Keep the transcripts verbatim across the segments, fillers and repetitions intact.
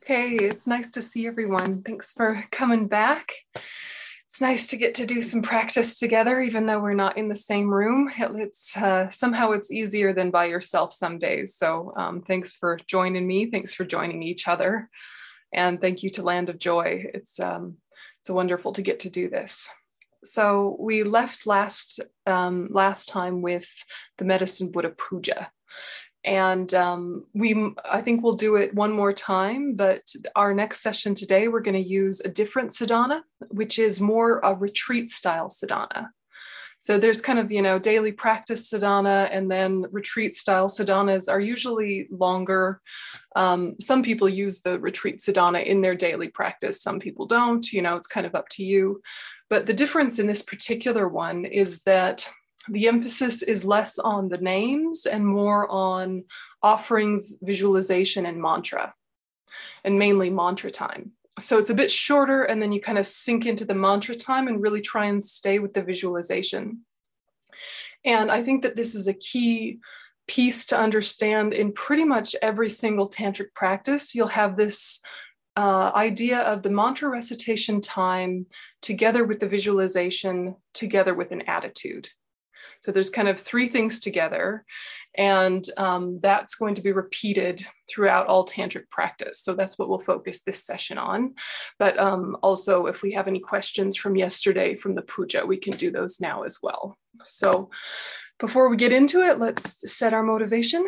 Okay, it's nice to see everyone. Thanks for coming back. It's nice to get to do some practice together, even though we're not in the same room. It, it's uh, somehow it's easier than by yourself some days. So um, thanks for joining me. Thanks for joining each other. And thank you to Land of Joy. It's, um, it's wonderful to get to do this. So we left last, um, last time with the Medicine Buddha Puja. And um, we, I think we'll do it one more time, but our next session today, we're going to use a different sadhana, which is more a retreat style sadhana. So there's kind of, you know, daily practice sadhana, and then retreat style sadhanas are usually longer. Um, some people use the retreat sadhana in their daily practice. Some people don't, you know, it's kind of up to you. But the difference in this particular one is that the emphasis is less on the names and more on offerings, visualization, and mantra, and mainly mantra time. So it's a bit shorter, and then you kind of sink into the mantra time and really try and stay with the visualization. And I think that this is a key piece to understand in pretty much every single tantric practice. You'll have this uh, idea of the mantra recitation time together with the visualization, together with an attitude. So there's kind of three things together, and um, that's going to be repeated throughout all tantric practice. So that's what we'll focus this session on. But um, also, if we have any questions from yesterday from the puja, we can do those now as well. So before we get into it, let's set our motivation.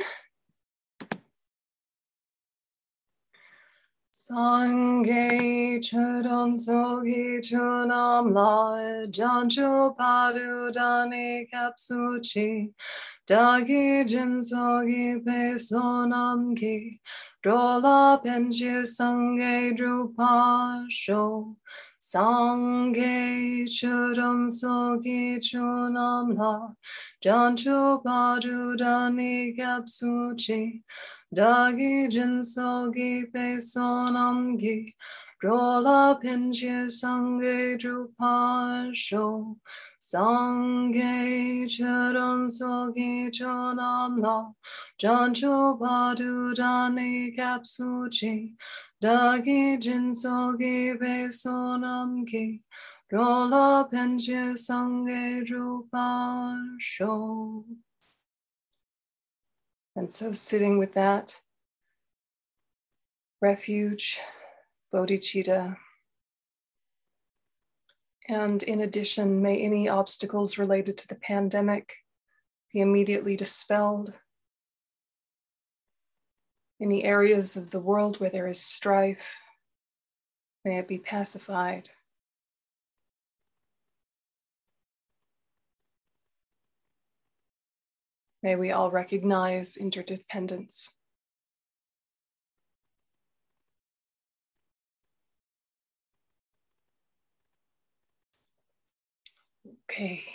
Sangye chudon sogi chunam la jancho padu dani kapsuchi dagi jin sogi pe sonam ki drola penju sangye drupa sho Sangye chudon sogi chunam la jancho padu dani kapsuchi Dagi jinsogi pe sonamgi Drola pinche sange drupasho Sange charon sogi chonamla Jancho padu dani kapsuchi Dagi jinsogi pe sonamgi Drola pinche sange drupasho. And so sitting with that refuge, bodhicitta. And in addition, may any obstacles related to the pandemic be immediately dispelled. Any areas of the world where there is strife, may it be pacified. May we all recognize interdependence. Okay.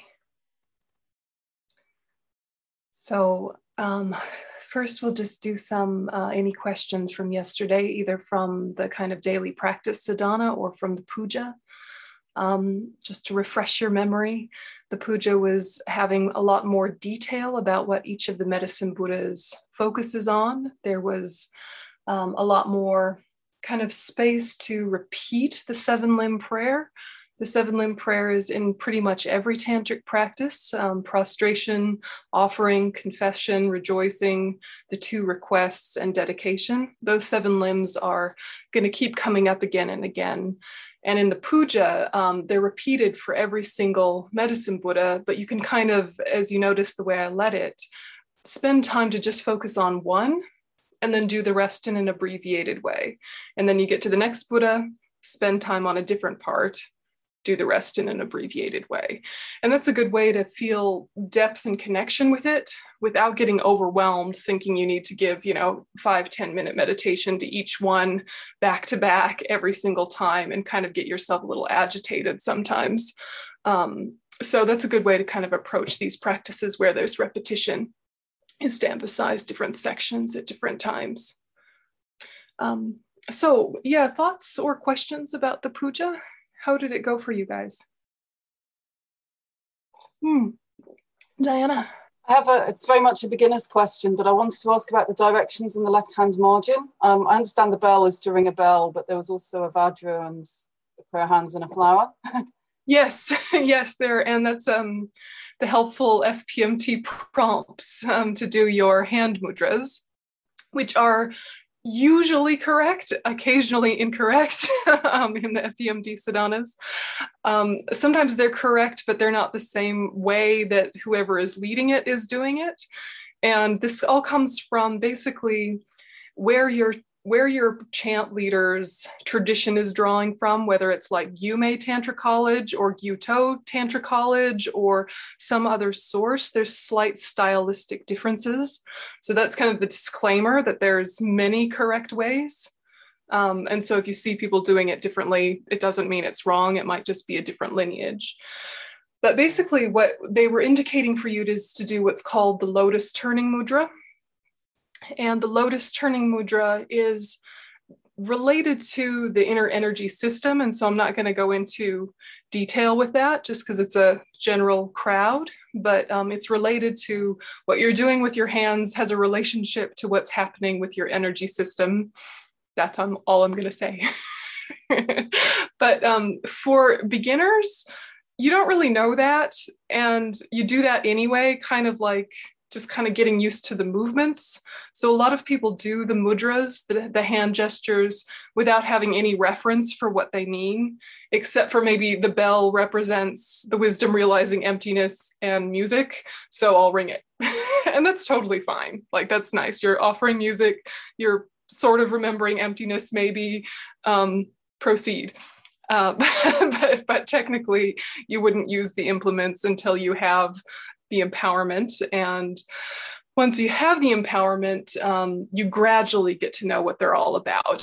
So um, first we'll just do some, uh, any questions from yesterday, either from the kind of daily practice sadhana or from the puja. Um, just to refresh your memory, the puja was having a lot more detail about what each of the medicine Buddhas focuses on. There was um, a lot more kind of space to repeat the seven limb prayer. The seven limb prayer is in pretty much every tantric practice, um, prostration, offering, confession, rejoicing, the two requests, and dedication. Those seven limbs are going to keep coming up again and again. And in the puja, um, they're repeated for every single medicine Buddha, but you can kind of, as you notice the way I led it, spend time to just focus on one and then do the rest in an abbreviated way. And then you get to the next Buddha, spend time on a different part, do the rest in an abbreviated way. And that's a good way to feel depth and connection with it without getting overwhelmed, thinking you need to give, you know, five, ten minute meditation to each one back to back every single time and kind of get yourself a little agitated sometimes. Um, so that's a good way to kind of approach these practices where there's repetition, is to emphasize different sections at different times. Um, so yeah, thoughts or questions about the puja? How did it go for you guys? Hmm. Diana? I have a, it's very much a beginner's question, but I wanted to ask about the directions in the left-hand margin. Um, I understand the bell is to ring a bell, but there was also a Vajra and a pair of hands and a flower. Yes, yes, there, and that's um, the helpful F P M T prompts um, to do your hand mudras, which are usually correct, occasionally incorrect um, in the F P M T sadhanas. Um, sometimes they're correct, but they're not the same way that whoever is leading it is doing it. And this all comes from basically where your where your chant leader's tradition is drawing from, whether it's like Gyume Tantra College or Gyuto Tantra College or some other source. There's slight stylistic differences. So that's kind of the disclaimer that there's many correct ways. Um, and so if you see people doing it differently, it doesn't mean it's wrong. It might just be a different lineage. But basically what they were indicating for you is to do what's called the lotus turning mudra. And the lotus turning mudra is related to the inner energy system. And so I'm not going to go into detail with that just because it's a general crowd, but um, it's related to what you're doing with your hands has a relationship to what's happening with your energy system. That's all I'm going to say. But um, for beginners, you don't really know that. And you do that anyway, kind of like just kind of getting used to the movements. So a lot of people do the mudras, the, the hand gestures, without having any reference for what they mean, except for maybe the bell represents the wisdom realizing emptiness and music, so I'll ring it. And that's totally fine. Like, that's nice. You're offering music, you're sort of remembering emptiness, maybe, um, proceed. Uh, but, but technically, you wouldn't use the implements until you have the empowerment. And once you have the empowerment, um, you gradually get to know what they're all about.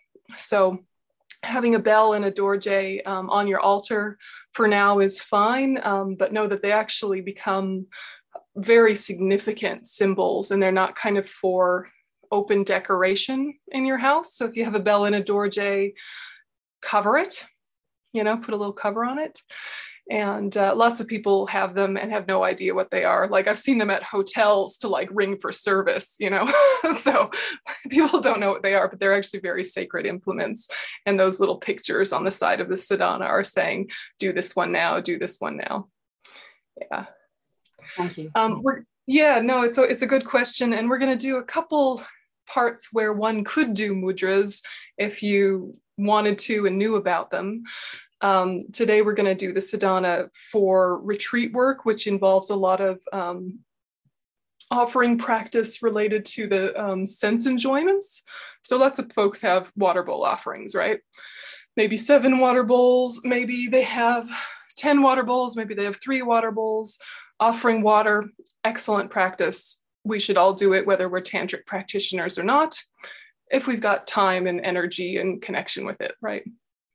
So having a bell and a dorje um, on your altar for now is fine, um, but know that they actually become very significant symbols, and they're not kind of for open decoration in your house. So if you have a bell and a dorje, cover it, you know, put a little cover on it. And uh, lots of people have them and have no idea what they are. Like, I've seen them at hotels to like ring for service, you know. So people don't know what they are, but they're actually very sacred implements. And those little pictures on the side of the sadhana are saying, do this one now, do this one now. Yeah. Thank you. Um, we're, yeah, no, it's a, it's a good question. And we're going to do a couple parts where one could do mudras if you wanted to and knew about them. Um, today, we're going to do the sadhana for retreat work, which involves a lot of um, offering practice related to the um, sense enjoyments. So lots of folks have water bowl offerings, right? Maybe seven water bowls, maybe they have ten water bowls, maybe they have three water bowls. Offering water, excellent practice. We should all do it, whether we're tantric practitioners or not, if we've got time and energy and connection with it, right?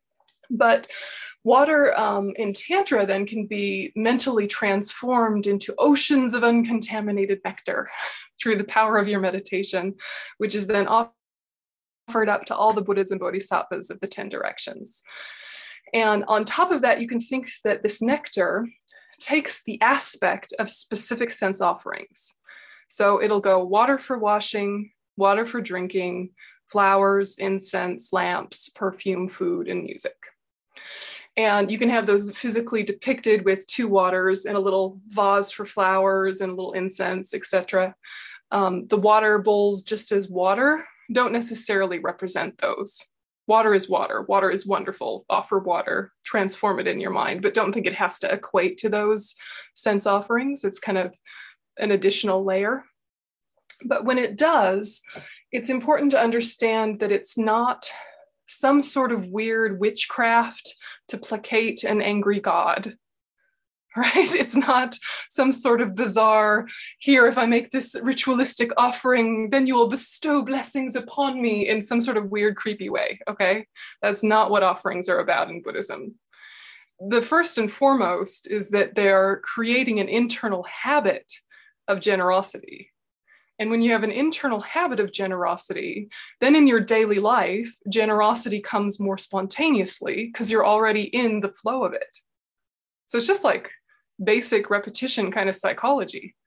But water um, in Tantra then can be mentally transformed into oceans of uncontaminated nectar through the power of your meditation, which is then offered up to all the Buddhas and Bodhisattvas of the ten directions. And on top of that, you can think that this nectar takes the aspect of specific sense offerings. So it'll go water for washing, water for drinking, flowers, incense, lamps, perfume, food, and music. And you can have those physically depicted with two waters and a little vase for flowers and a little incense, et cetera. Um, the water bowls, just as water, don't necessarily represent those. Water is water. Water is wonderful. Offer water, transform it in your mind, but don't think it has to equate to those sense offerings. It's kind of an additional layer. But when it does, it's important to understand that it's not some sort of weird witchcraft to placate an angry god, right? It's not some sort of bizarre, here, if I make this ritualistic offering, then you will bestow blessings upon me in some sort of weird, creepy way, okay? That's not what offerings are about in Buddhism. The first and foremost is that they're creating an internal habit of generosity. And when you have an internal habit of generosity, then in your daily life, generosity comes more spontaneously because you're already in the flow of it. So it's just like basic repetition kind of psychology.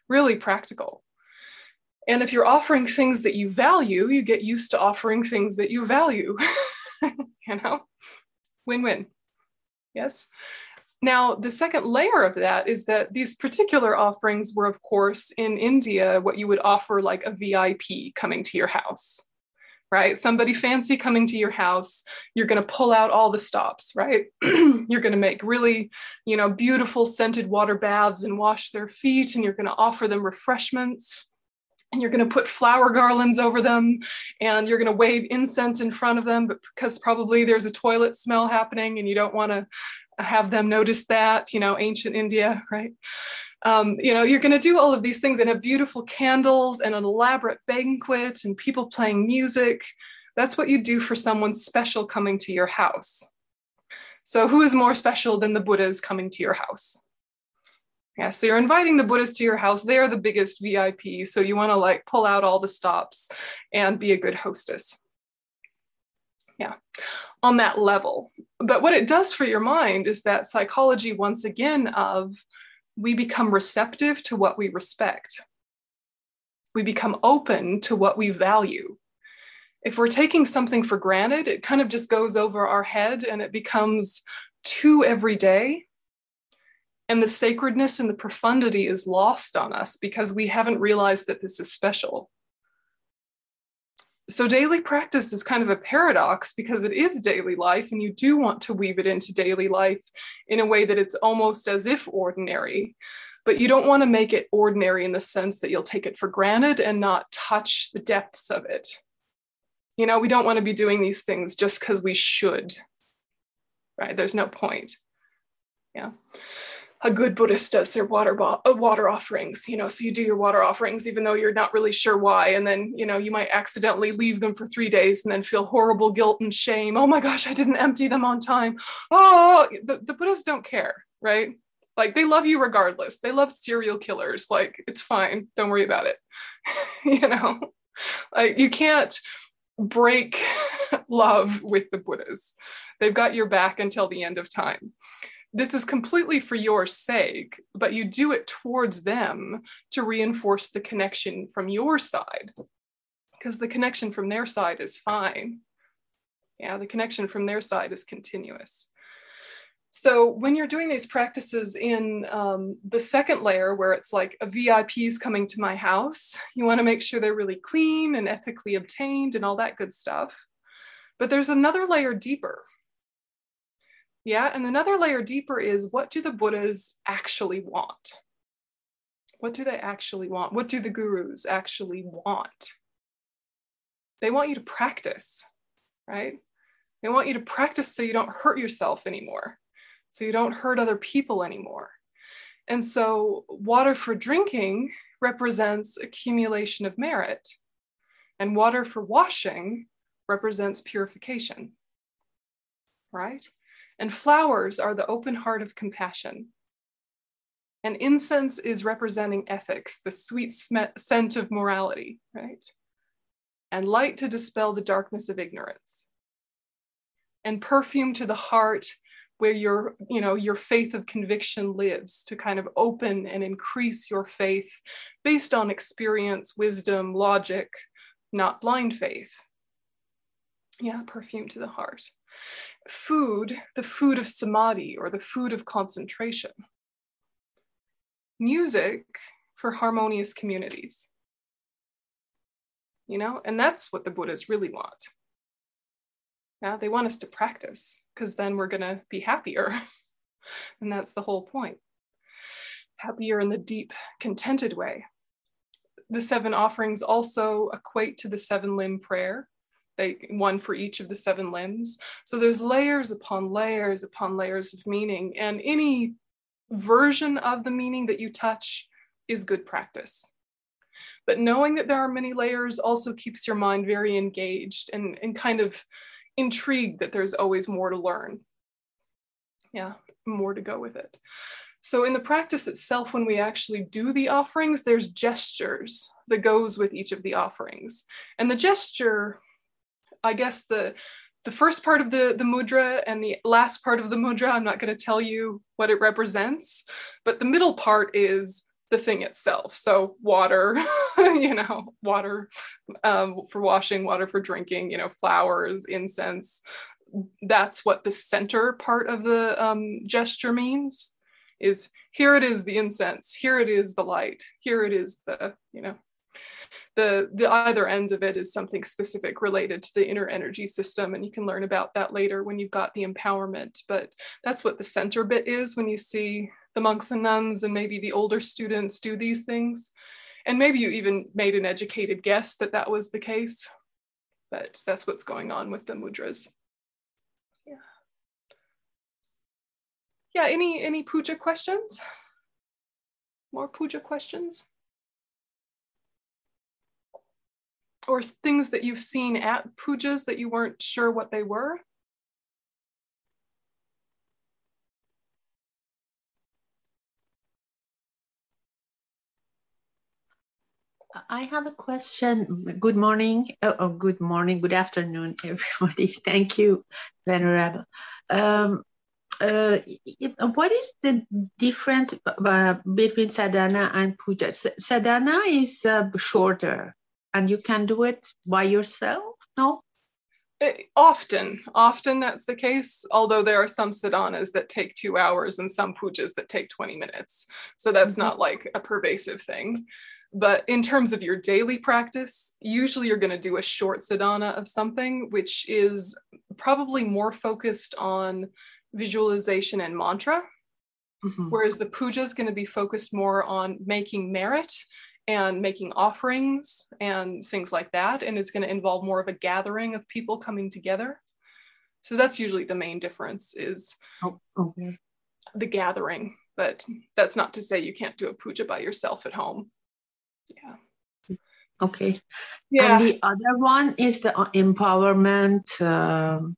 really practical. And if you're offering things that you value, you get used to offering things that you value, you know, win-win. Yes. Now, the second layer of that is that these particular offerings were, of course, in India, what you would offer like a V I P coming to your house, right? Somebody fancy coming to your house, you're going to pull out all the stops, right? You're going to make really, you know, beautiful scented water baths and wash their feet, and you're going to offer them refreshments. And you're going to put flower garlands over them, and you're going to wave incense in front of them, but because probably there's a toilet smell happening and you don't want to have them notice that, you know, ancient India, right? Um, you know, you're going to do all of these things and have beautiful candles and an elaborate banquet and people playing music. That's what you do for someone special coming to your house. So who is more special than the Buddhas coming to your house? Yeah, so you're inviting the Buddhists to your house. They are the biggest V I P. So you want to like pull out all the stops and be a good hostess. Yeah, on that level. But what it does for your mind is that psychology, once again, of we become receptive to what we respect. We become open to what we value. If we're taking something for granted, it kind of just goes over our head and it becomes too everyday. And the sacredness and the profundity is lost on us because we haven't realized that this is special. So daily practice is kind of a paradox because it is daily life and you do want to weave it into daily life in a way that it's almost as if ordinary, but you don't want to make it ordinary in the sense that you'll take it for granted and not touch the depths of it. You know, we don't want to be doing these things just because we should, right? There's no point. Yeah. A good Buddhist does their water bo- uh, water offerings, you know, so you do your water offerings, even though you're not really sure why. And then, you know, you might accidentally leave them for three days and then feel horrible guilt and shame. Oh my gosh, I didn't empty them on time. Oh, the, the Buddhists don't care, right? Like they love you regardless. They love serial killers. Like it's fine. Don't worry about it. You know, like you can't break love with the Buddhas. They've got your back until the end of time. This is completely for your sake, but you do it towards them to reinforce the connection from your side, because the connection from their side is fine. Yeah, the connection from their side is continuous. So when you're doing these practices in um, the second layer, where it's like a V I P's coming to my house, you want to make sure they're really clean and ethically obtained and all that good stuff. But there's another layer deeper. Yeah, and another layer deeper is, what do the Buddhas actually want? What do they actually want? What do the gurus actually want? They want you to practice, right? They want you to practice so you don't hurt yourself anymore, so you don't hurt other people anymore. And so water for drinking represents accumulation of merit, and water for washing represents purification, right? And flowers are the open heart of compassion. And incense is representing ethics, the sweet sm- scent of morality, right? And light to dispel the darkness of ignorance. And perfume to the heart, where your, you know, your faith of conviction lives, to kind of open and increase your faith based on experience, wisdom, logic, not blind faith. Yeah, perfume to the heart. Food, the food of samadhi, or the food of concentration. Music for harmonious communities. You know, and that's what the Buddhas really want. Yeah, they want us to practice, because then we're going to be happier. And that's the whole point. Happier in the deep, contented way. The seven offerings also equate to the seven limb prayer. They, one for each of the seven limbs. So there's layers upon layers upon layers of meaning, and any version of the meaning that you touch is good practice. But knowing that there are many layers also keeps your mind very engaged and, and kind of intrigued that there's always more to learn. Yeah, more to go with it. So in the practice itself, when we actually do the offerings, there's gestures that goes with each of the offerings. And the gesture, I guess the, the first part of the, the mudra and the last part of the mudra, I'm not going to tell you what it represents, but the middle part is the thing itself. So water, you know, water um, for washing, water for drinking, you know, flowers, incense. That's what the center part of the um, gesture means, is here it is, the incense, here it is, the light, here it is, the, you know, the, the either ends of it is something specific related to the inner energy system. And you can learn about that later when you've got the empowerment. But that's what the center bit is when you see the monks and nuns and maybe the older students do these things. And maybe you even made an educated guess that that was the case, but that's what's going on with the mudras. Yeah. Yeah, any, any puja questions? More puja questions? Or things that you've seen at pujas that you weren't sure what they were? I have a question. Good morning. Oh, oh, good morning. Good afternoon, everybody. Thank you, Venerable. Um, uh, it, what is the difference uh, between sadhana and puja? Sadhana is uh, shorter, and you can do it by yourself, no? It, often, often that's the case, although there are some sadhanas that take two hours and some pujas that take twenty minutes. So that's mm-hmm. not like a pervasive thing. But in terms of your daily practice, usually you're going to do a short sadhana of something, which is probably more focused on visualization and mantra, mm-hmm. whereas the puja is going to be focused more on making merit and making offerings and things like that, and it's going to involve more of a gathering of people coming together. So that's usually the main difference, is oh, okay. the gathering, but that's not to say you can't do a puja by yourself at home. Yeah. Okay. Yeah. And the other one is the empowerment. Um,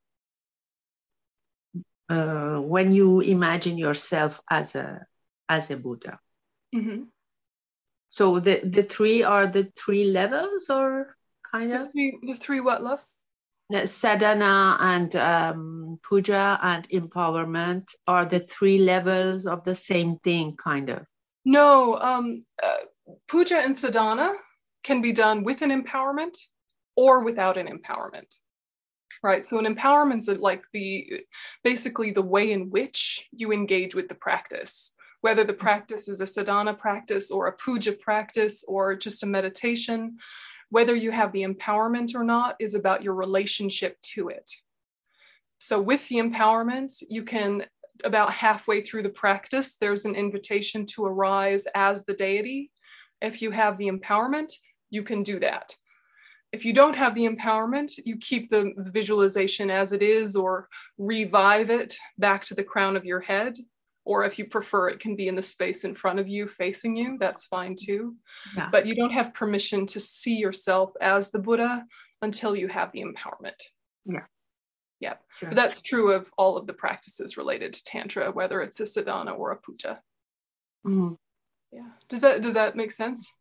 uh, when you imagine yourself as a as a Buddha. Mm-hmm. So the the three are the three levels, or kind of the three, the three what, love? The sadhana and um, puja and empowerment are the three levels of the same thing, kind of. No. Um. Uh, Puja and sadhana can be done with an empowerment or without an empowerment, right? So an empowerment is like the, basically the way in which you engage with the practice, whether the practice is a sadhana practice or a puja practice or just a meditation, whether you have the empowerment or not is about your relationship to it. So with the empowerment, you can, about halfway through the practice, there's an invitation to arise as the deity. If you have the empowerment, you can do that. If you don't have the empowerment, you keep the, the visualization as it is, or revive it back to the crown of your head. Or if you prefer, it can be in the space in front of you, facing you, that's fine too. Yeah. But you don't have permission to see yourself as the Buddha until you have the empowerment. Yeah. Yeah. Sure. But that's true of all of the practices related to Tantra, whether it's a sadhana or a puja. Mm. Yeah. Does that does that make sense?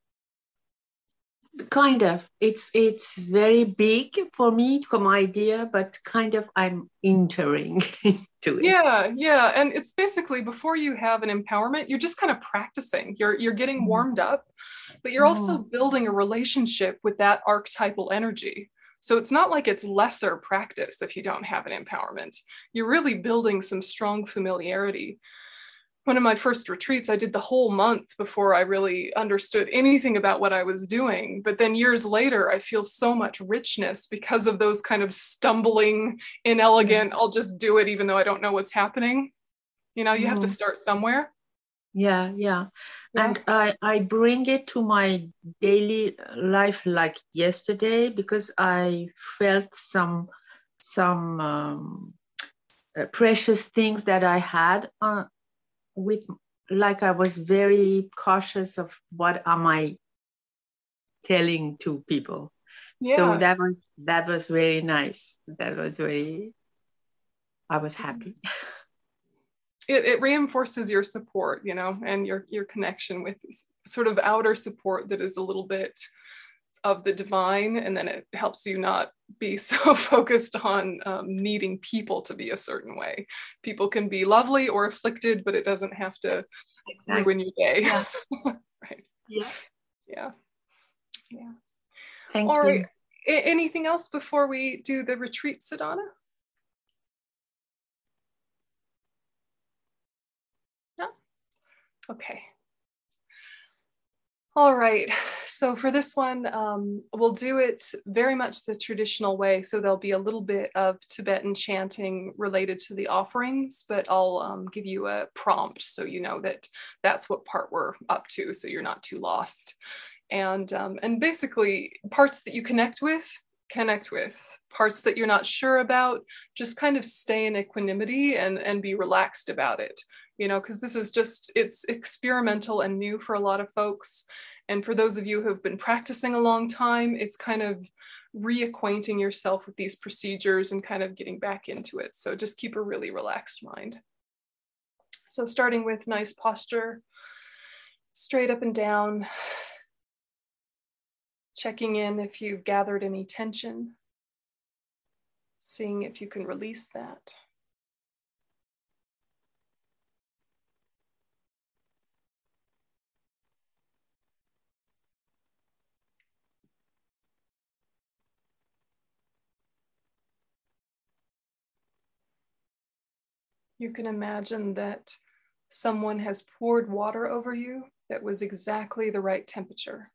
Kind of. It's it's very big for me, come idea, but kind of I'm entering into it. Yeah, yeah. And it's basically, before you have an empowerment, you're just kind of practicing. You're you're getting warmed up, but you're also building a relationship with that archetypal energy. So it's not like it's lesser practice if you don't have an empowerment. You're really building some strong familiarity. One of my first retreats, I did the whole month before I really understood anything about what I was doing. But then years later, I feel so much richness because of those kind of stumbling, inelegant, I'll just do it even though I don't know what's happening. You know, you mm. have to start somewhere. Yeah, yeah. Yeah. And I, I bring it to my daily life like yesterday, because I felt some, some um, uh, precious things that I had uh, with, like I was very cautious of what am I telling to people. Yeah. So that was that was very nice. That was very, I was happy. It, it reinforces your support, you know, and your your connection with sort of outer support that is a little bit of the divine, and then it helps you not be so focused on um, needing people to be a certain way. People can be lovely or afflicted, but it doesn't have to exactly. ruin your day. Yeah. Yeah. Yeah. Yeah. Thank All you. right. A- anything else before we do the retreat sadhana? No? Okay. All right, so for this one, um, we'll do it very much the traditional way. So there'll be a little bit of Tibetan chanting related to the offerings, but I'll um, give you a prompt so you know that that's what part we're up to, so you're not too lost. And, um, and basically, parts that you connect with, connect with. Parts that you're not sure about, just kind of stay in equanimity and, and be relaxed about it. You know, because this is just, it's experimental and new for a lot of folks. And for those of you who have been practicing a long time, it's kind of reacquainting yourself with these procedures and kind of getting back into it. So just keep a really relaxed mind. So starting with nice posture, straight up and down, checking in if you've gathered any tension, seeing if you can release that. You can imagine that someone has poured water over you that was exactly the right temperature.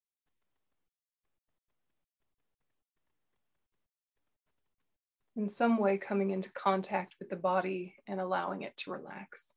In some way coming into contact with the body and allowing it to relax.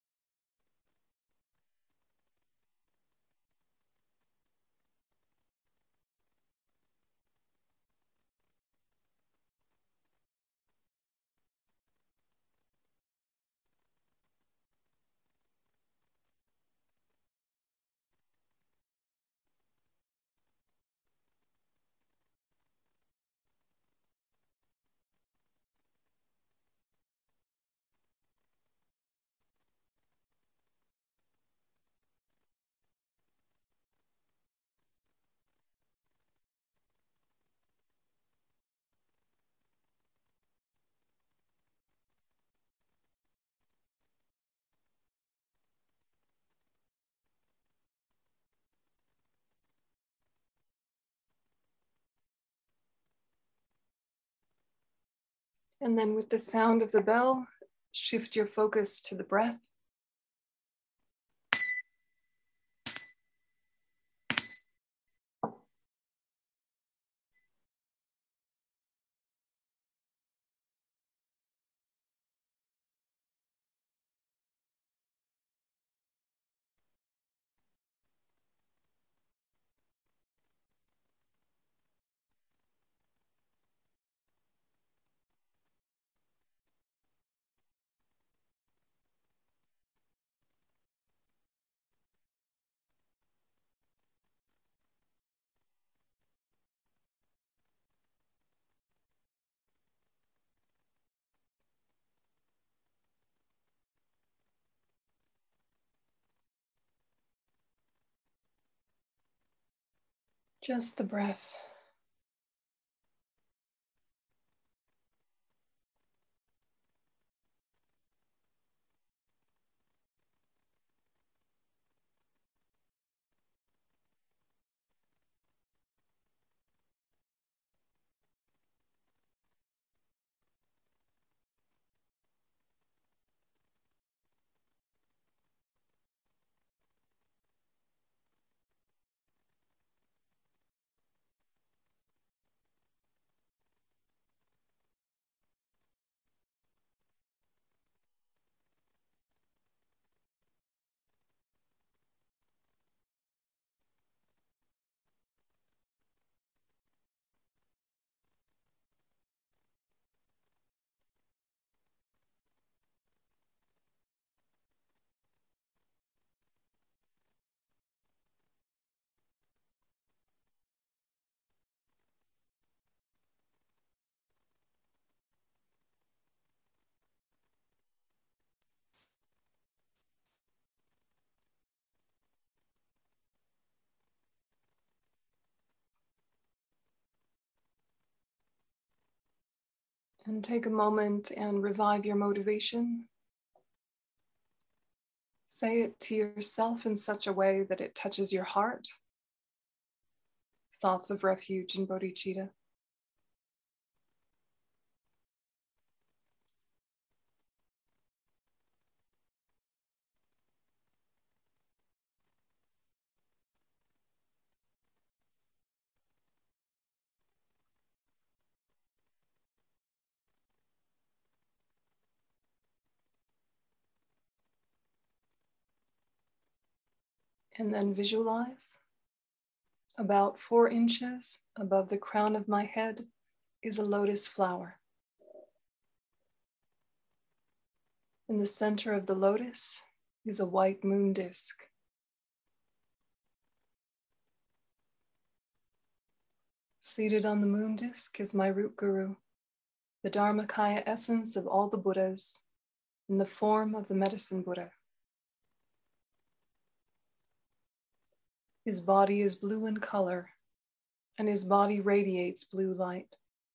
And then with the sound of the bell, shift your focus to the breath. Just the breath. And take a moment and revive your motivation. Say it to yourself in such a way that it touches your heart. Thoughts of refuge and bodhicitta. And then visualize about four inches above the crown of my head is a lotus flower. In the center of the lotus is a white moon disk. Seated on the moon disk is my root guru, the Dharmakaya essence of all the Buddhas, in the form of the medicine Buddha. His body is blue in color, and his body radiates blue light.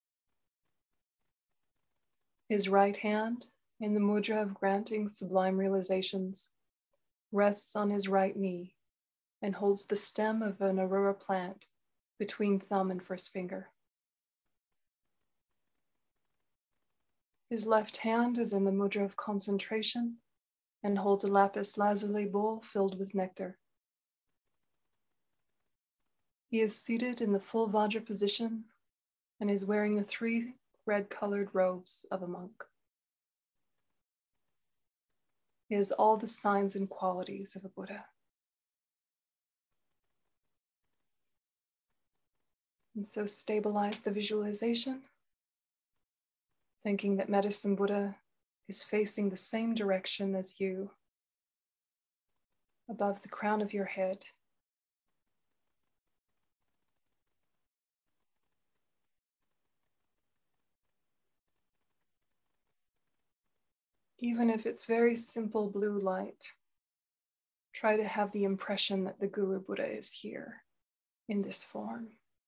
His right hand, in the mudra of granting sublime realizations, rests on his right knee and holds the stem of an aurora plant between thumb and first finger. His left hand is in the mudra of concentration and holds a lapis lazuli bowl filled with nectar. He is seated in the full Vajra position and is wearing the three red-colored robes of a monk. He has all the signs and qualities of a Buddha. And so stabilize the visualization, thinking that Medicine Buddha is facing the same direction as you, above the crown of your head. Even if it's very simple blue light, try to have the impression that the Guru Buddha is here in this form.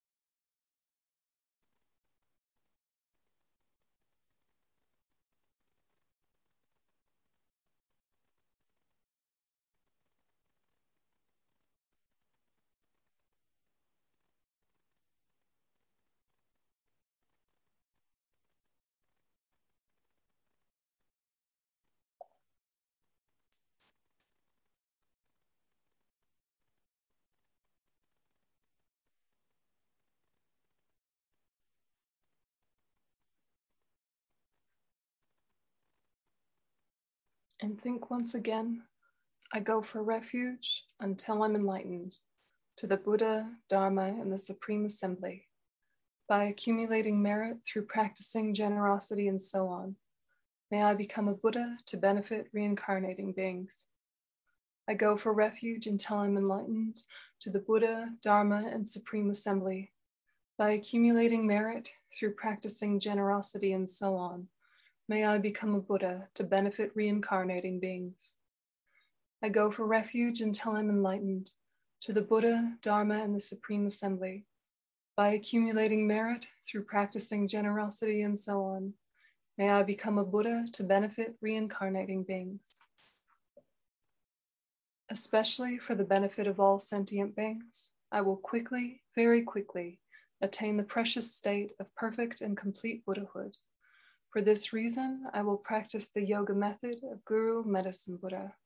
And think once again, I go for refuge until I'm enlightened to the Buddha, Dharma, and the Supreme Assembly. By accumulating merit through practicing generosity and so on, may I become a Buddha to benefit reincarnating beings. I go for refuge until I'm enlightened to the Buddha, Dharma, and Supreme Assembly. By accumulating merit through practicing generosity and so on, may I become a Buddha to benefit reincarnating beings. I go for refuge until I'm enlightened to the Buddha, Dharma, and the Supreme Assembly. By accumulating merit through practicing generosity and so on, may I become a Buddha to benefit reincarnating beings. Especially for the benefit of all sentient beings, I will quickly, very quickly, attain the precious state of perfect and complete Buddhahood. For this reason, I will practice the yoga method of Guru Medicine Buddha.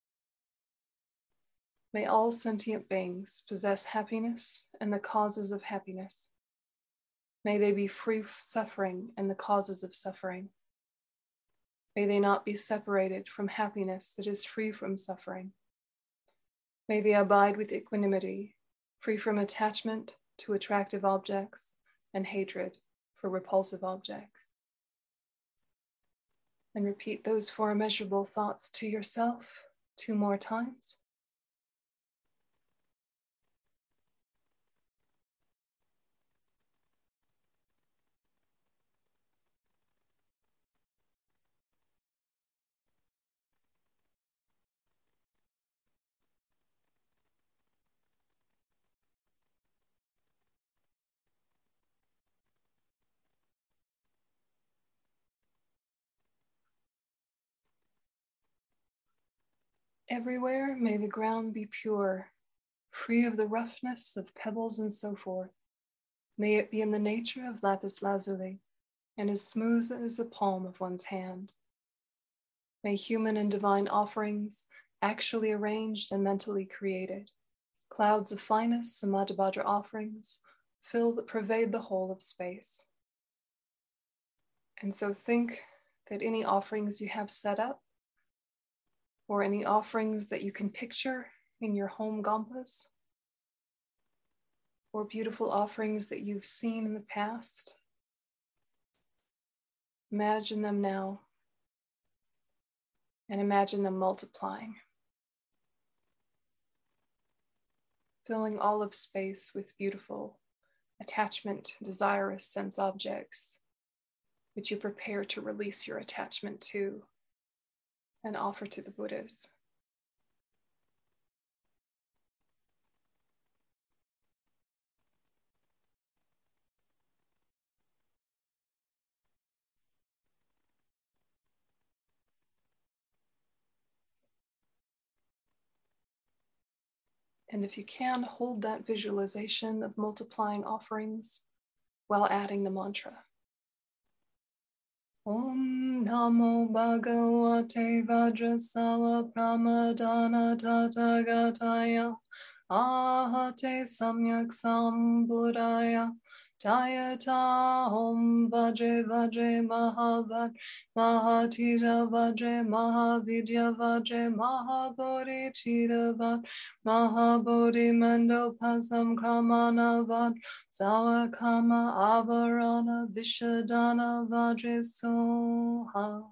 May all sentient beings possess happiness and the causes of happiness. May they be free from suffering and the causes of suffering. May they not be separated from happiness that is free from suffering. May they abide with equanimity, free from attachment to attractive objects and hatred for repulsive objects. And repeat those four immeasurable thoughts to yourself two more times. Everywhere may the ground be pure, free of the roughness of pebbles and so forth. May it be in the nature of lapis lazuli and as smooth as the palm of one's hand. May human and divine offerings, actually arranged and mentally created, clouds of finest Samadhibhadra offerings, fill the, pervade the whole of space. And so think that any offerings you have set up, or any offerings that you can picture in your home gampas, or beautiful offerings that you've seen in the past, imagine them now, and imagine them multiplying, filling all of space with beautiful, attachment, desirous sense objects, which you prepare to release your attachment to and offer to the Buddhas. And if you can, hold that visualization of multiplying offerings while adding the mantra. Om Namo Bhagavate Vajrasawa Pramadana Tathagataya Ahate Samyak Sambuddhaya Tayata Om Vajre Vajre Mahavad Mahatira Vajre Mahavidya Vajre Mahabodhi Chidavad Mahabodhi Mando Pasam Kramana Vad Sawakama Avarana Vishadana Vajre Soha.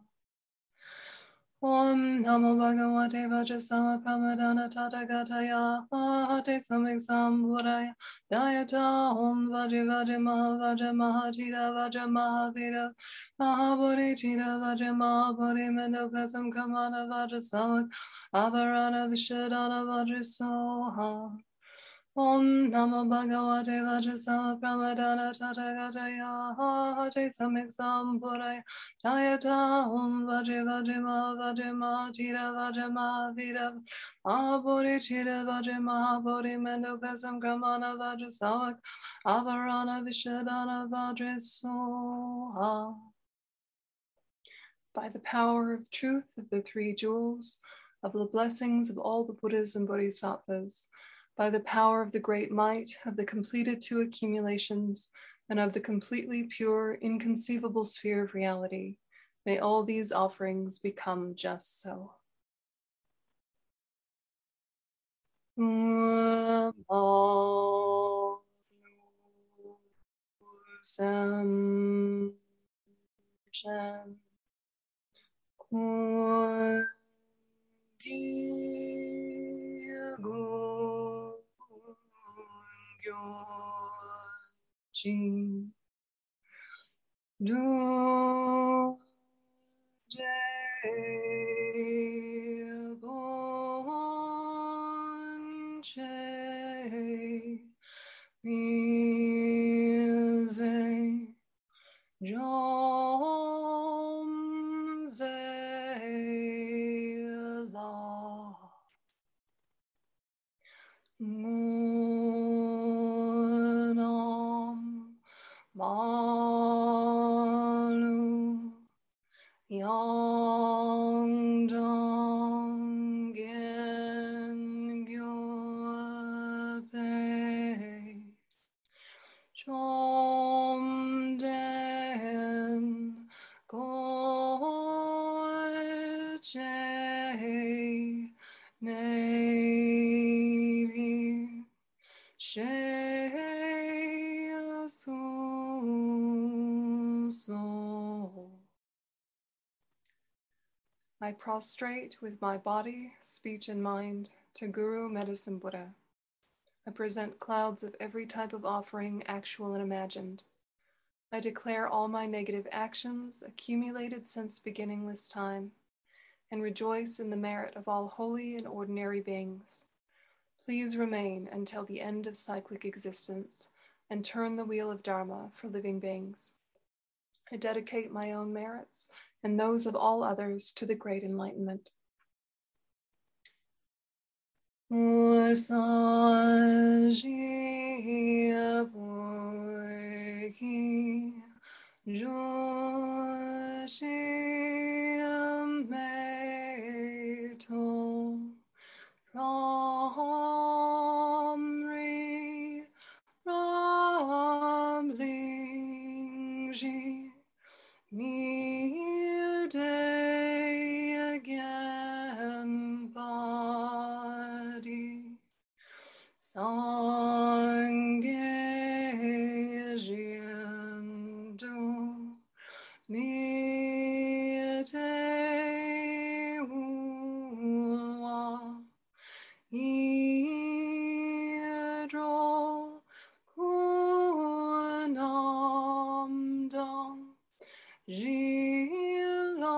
Om Namo Bhagavate Vajrasawa Pramadana Tathagataya Ahate Samyak Sambuddhaya Dayata Om Vajre Vajre Mahavajra Mahatira Vajra Mahavira Mahabodhi Chira Vajra Mahabodhi Mendo Pesam Kamana Vajra Samak Avarana Vishadana Vajra Soha. Om Namo Bhagavate Vajrasawa Pramadana Tathagataya Ahate Samyak Sambuddhaya Jayata Om Vajre Vajre Mahavajre Mahatira Vajra Mahavira Mahabodhi Chira Vajra Mahabodhi Mendo Pesam Kramana Vajra Samak Avarana Vishadana Vajra Soha. By the power of truth of the three jewels, of the blessings of all the Buddhas and Bodhisattvas, by the power of the great might of the completed two accumulations and of the completely pure, inconceivable sphere of reality, may all these offerings become just so. Jing do je bon che mi ze jom ze la munam Malu Yang Dong Gen Gyo Pe Chom Den Go Che Nei She I prostrate with my body, speech, and mind to Guru Medicine Buddha. I present clouds of every type of offering, actual and imagined. I declare all my negative actions accumulated since beginningless time, and rejoice in the merit of all holy and ordinary beings. Please remain until the end of cyclic existence and turn the wheel of Dharma for living beings. I dedicate my own merits and those of all others to the great enlightenment. Usagia Borgi Joshia Meto Ramri Ramlingji Near day again body Sange Jiandu Near day Uwa Idro Kunamdam Jila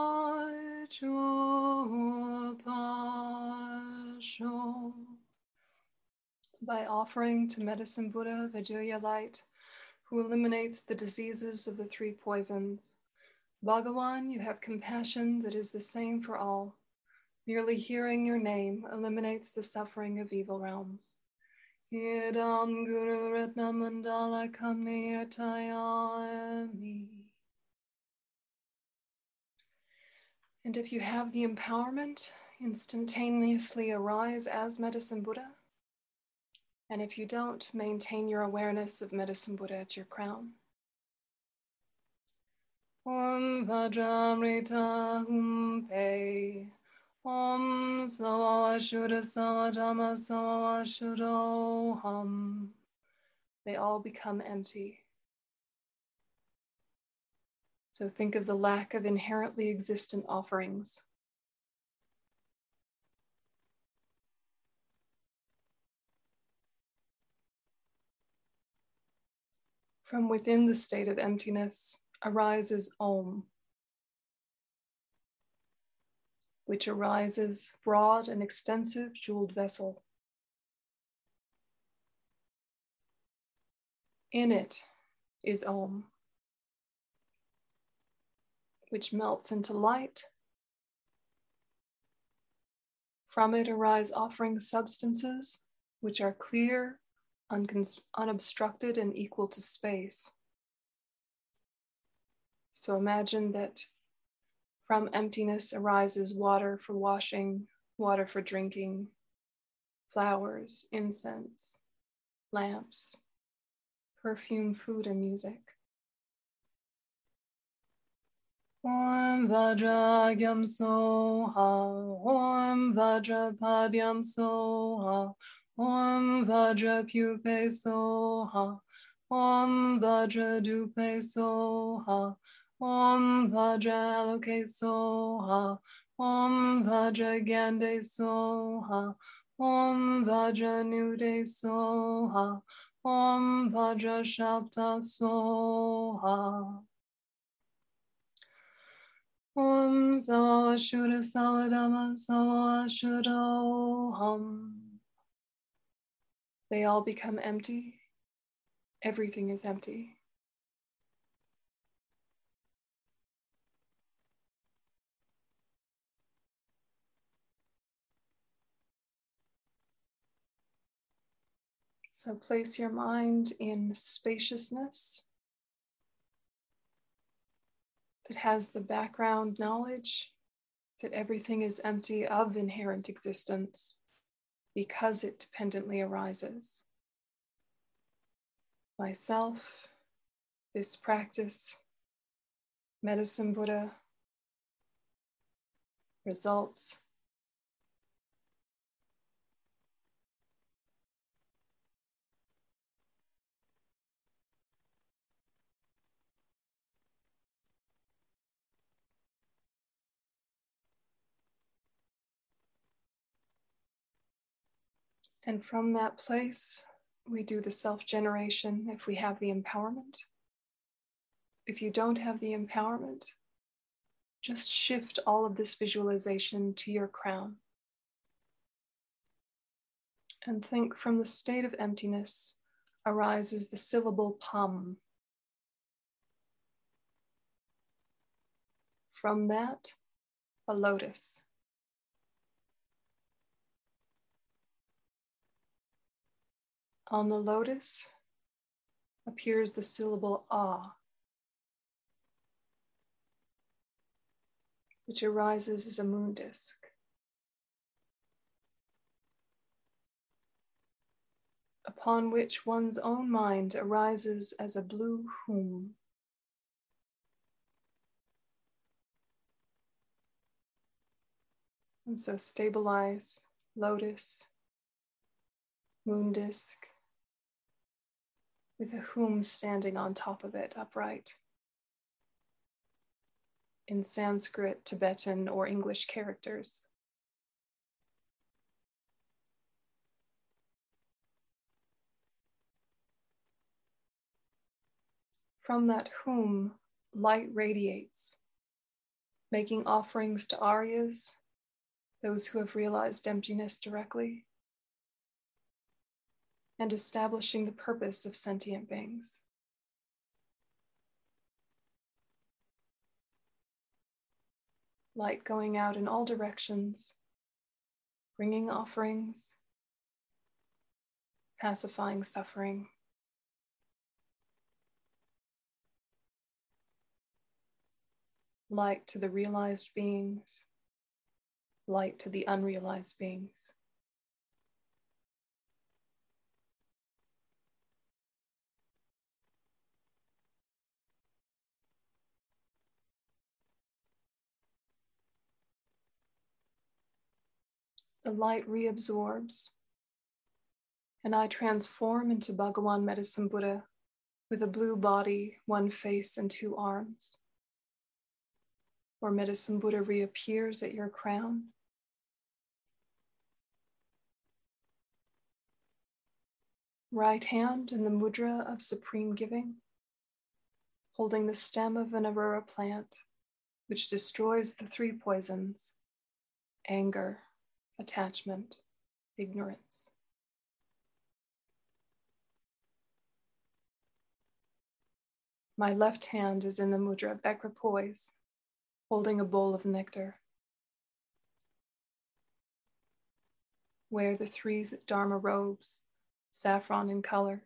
Chupasho. By offering to Medicine Buddha Vajraya light, who eliminates the diseases of the three poisons. Bhagawan, you have compassion that is the same for all. Merely hearing your name eliminates the suffering of evil realms. Idam Guru Ratna Mandala Kamniyatayami. And if you have the empowerment, instantaneously arise as Medicine Buddha. And if you don't, maintain your awareness of Medicine Buddha at your crown. Om Vajramrita Humpe. Om Sawashuddha Sawadhamma Sawashuddhoham. They all become empty. So think of the lack of inherently existent offerings. From within the state of emptiness arises Om, which arises broad and extensive jeweled vessel. In it is Om, which melts into light. From it arise offering substances, which are clear, unobstructed, and equal to space. So imagine that from emptiness arises water for washing, water for drinking, flowers, incense, lamps, perfume, food, and music. Om Vajragyam Soha, Om Vajrapadyam Soha, Om Vajrapupe Soha, Om Vajradupe Soha, Om Vajraloke Soha, Om Vajragande Soha, Om Vajranude Soha, Om Vajrashapta Soha. Om Sawashuddha Sawadhamma Sawashuddhoham. They all become empty. Everything is empty. So place your mind in spaciousness that has the background knowledge that everything is empty of inherent existence because it dependently arises. Myself, this practice, Medicine Buddha, results. And from that place, we do the self-generation if we have the empowerment. If you don't have the empowerment, just shift all of this visualization to your crown. And think from the state of emptiness arises the syllable Pam. From that, a lotus. On the lotus appears the syllable ah, which arises as a moon disk. Upon which one's own mind arises as a blue hum. And so stabilize lotus, moon disk, with a hum standing on top of it, upright. In Sanskrit, Tibetan, or English characters. From that hum, light radiates, making offerings to Aryas, those who have realized emptiness directly, and establishing the purpose of sentient beings. Light going out in all directions, bringing offerings, pacifying suffering. Light to the realized beings, light to the unrealized beings. The light reabsorbs, and I transform into Bhagawan Medicine Buddha with a blue body, one face, and two arms. Or Medicine Buddha reappears at your crown. Right hand in the mudra of supreme giving, holding the stem of an Aurora plant, which destroys the three poisons: anger, attachment, ignorance. My left hand is in the mudra of equipoise, holding a bowl of nectar. Wear the three Dharma robes, saffron in color.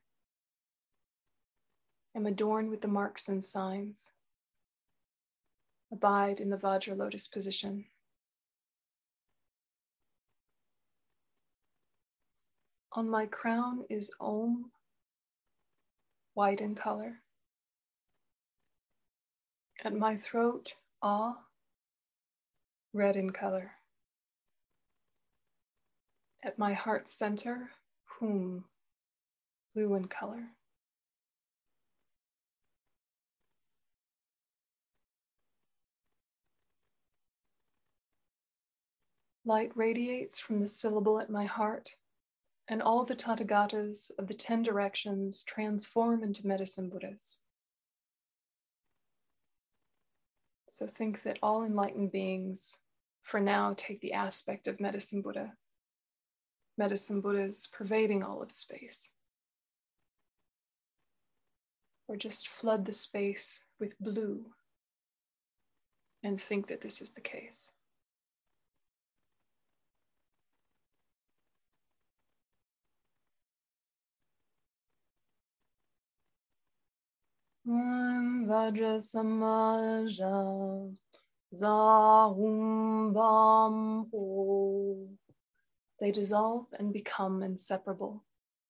Am adorned with the marks and signs. Abide in the Vajra lotus position. On my crown is Om, white in color. At my throat, Ah, red in color. At my heart center, Hum, blue in color. Light radiates from the syllable at my heart, and all the Tathagatas of the ten directions transform into medicine Buddhas. So think that all enlightened beings, for now, take the aspect of medicine Buddha. Medicine Buddhas pervading all of space. Or just flood the space with blue and think that this is the case. Vajra Samaja Zahum Bam Ho. They dissolve and become inseparable.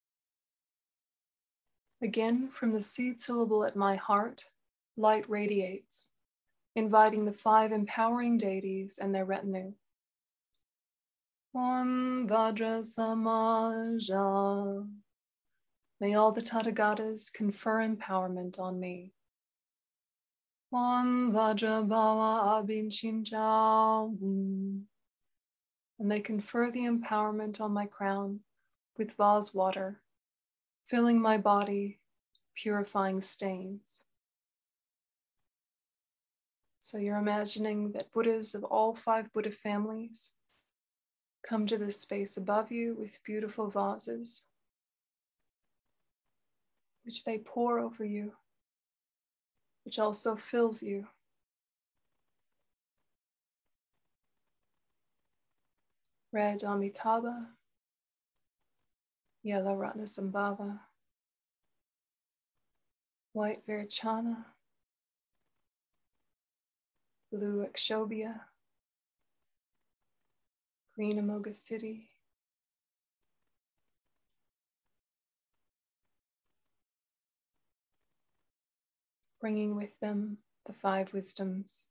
Again, from the seed syllable at my heart, light radiates, inviting the five empowering deities and their retinue. Om Vajra Samaja. May all the Tathagatas confer empowerment on me. Om Vajra Bhava Abhinchincha. And they confer the empowerment on my crown with vase water, filling my body, purifying stains. So you're imagining that Buddhas of all five Buddha families come to this space above you with beautiful vases, which they pour over you, which also fills you. Red Amitabha, yellow Ratnasambhava, white Virachana, blue Akshobhya, green Amoghasiddhi, bringing with them the five wisdoms.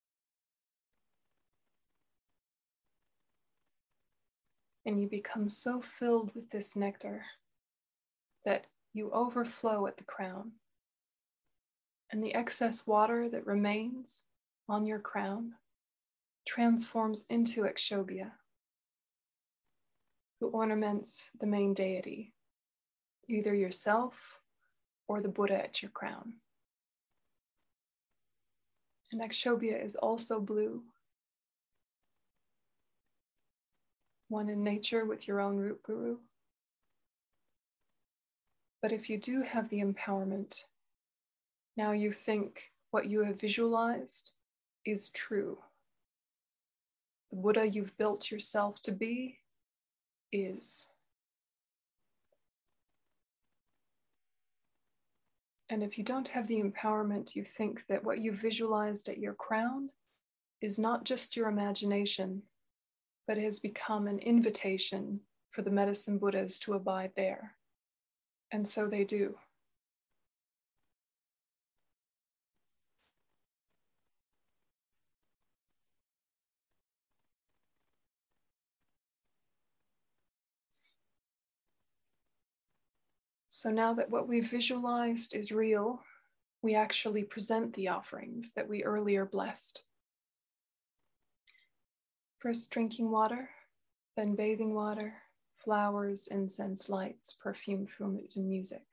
And you become so filled with this nectar that you overflow at the crown. And the excess water that remains on your crown transforms into Akshobhya, who ornaments the main deity, either yourself or the Buddha at your crown. And Akshobhya is also blue, one in nature with your own root guru. But if you do have the empowerment, now you think what you have visualized is true. The Buddha you've built yourself to be is. And if you don't have the empowerment, you think that what you visualized at your crown is not just your imagination, but has become an invitation for the medicine Buddhas to abide there. And so they do. So now that what we visualized is real, we actually present the offerings that we earlier blessed. First drinking water, then bathing water, flowers, incense, lights, perfume, food, and music.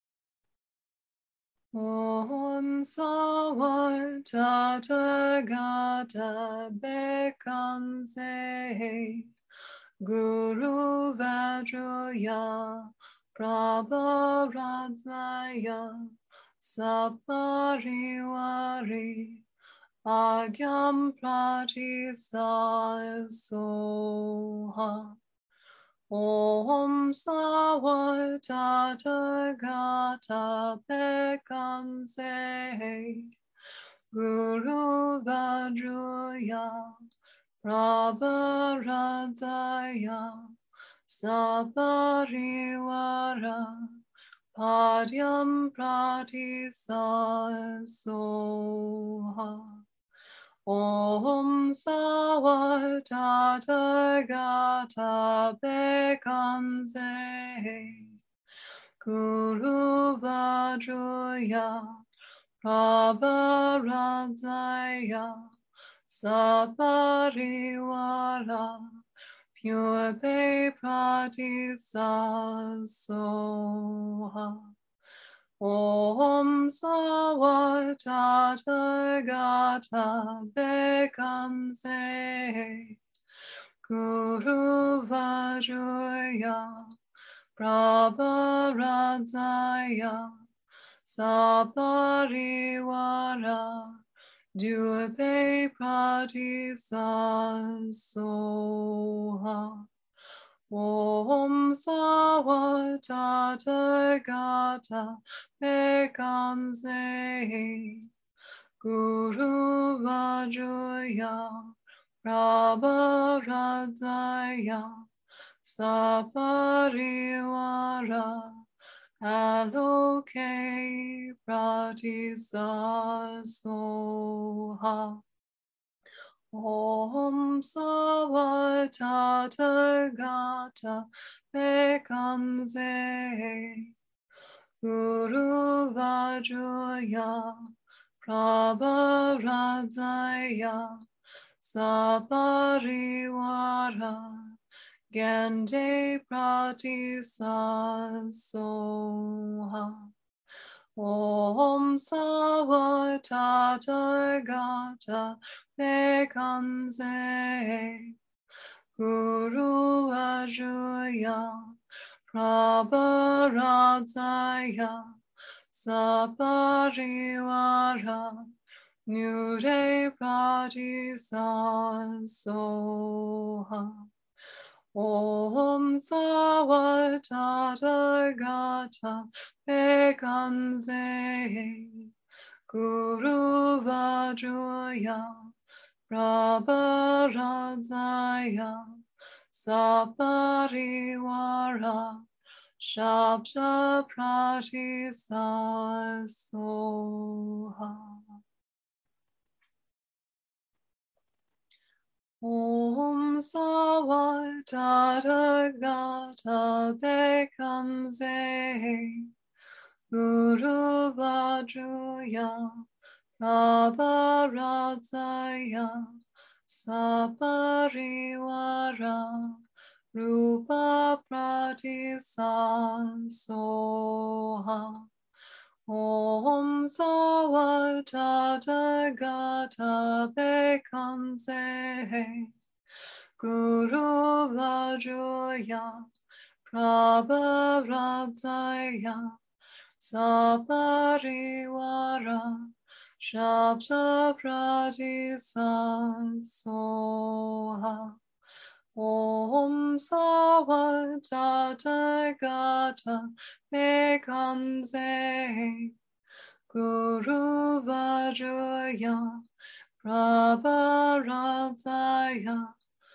Om Savar Tathagata Bekanse Guru Vajraya Prabharadzaya Saparivari Agyam Pratisaya Soha Om Savar Tathagata Bekanse Guru Vajraya Prabharadzaya Saparivara Padyam Pratisaya Soha Om Savar Tathagata Bekanse Guru Vajraya Prabharadzaya Saparivara Pure Bay Pratisaya Soha Om Savar Tathagata Bekanse Guru Vajraya Prabharadzaya Saparivara Durbe Pratisaya Soha Om Savar Tathagata Bekanse Guru Vajraya Prabharadzaya Saparivara Aloke Pratisaya Soha Om Savar Tathagata Bekanse Guru Vajraya Prabharadzaya Saparivara Gande Pratisaya Soha Om Savar Tathagata Bekanse Guru Vajraya Prabharadzaya Saparivara Nure Pratisaya Soha Om Sawa Tathagata Bekanze Guru Vajraya Prabharadzaya Sapariwara Shabda Pratisa Soha. Om Sawa Tathagata Bekanze Guru Vajraya Prabharadzaya Sapariwara Rupa Pratisa Soha. Om Sawa Tathagata Bekanze Guru Vajraya Prabharadzaya Sapariwara Shabda Pratisa Soha. Om Sawa Tathagata Bekanze Guru Vajraya Prabharadzaya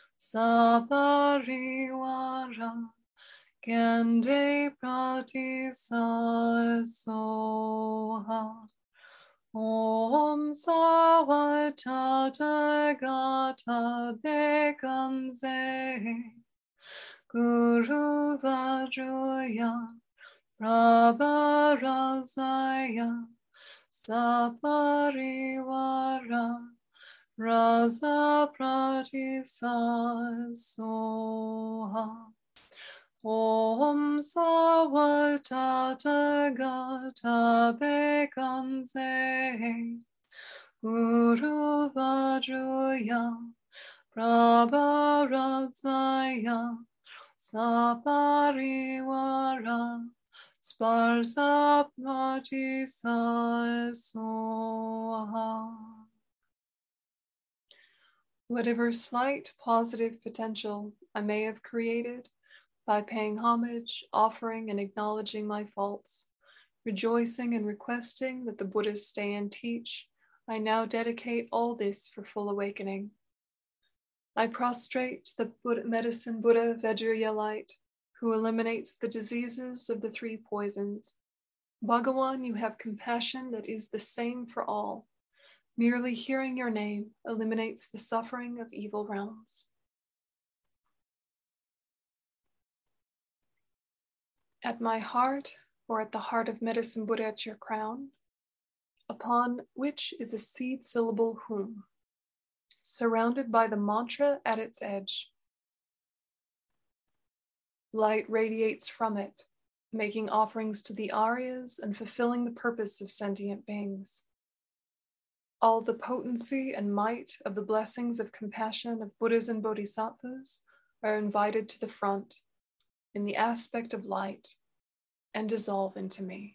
Sapariwara Gande Pratisa Soha. Om Sawa Tathagata Bekanze Guru Vajraya Prabharadzaya Sapariwara Rasa Pratisa Soha. Om Sawa Tathagata Bekanze Guru Vajraya Prabharadzaya Sapariwara Sparsa Pratisa Soha. Whatever slight positive potential I may have created by paying homage, offering, and acknowledging my faults, rejoicing and requesting that the Buddhas stay and teach, I now dedicate all this for full awakening. I prostrate to the Buddha, medicine Buddha Vajraya light, who eliminates the diseases of the three poisons. Bhagawan, you have compassion that is the same for all. Merely hearing your name eliminates the suffering of evil realms. At my heart, or at the heart of medicine Buddha at your crown, upon which is a seed syllable hum, surrounded by the mantra at its edge. Light radiates from it, making offerings to the Aryas and fulfilling the purpose of sentient beings. All the potency and might of the blessings of compassion of Buddhas and Bodhisattvas are invited to the front in the aspect of light and dissolve into me.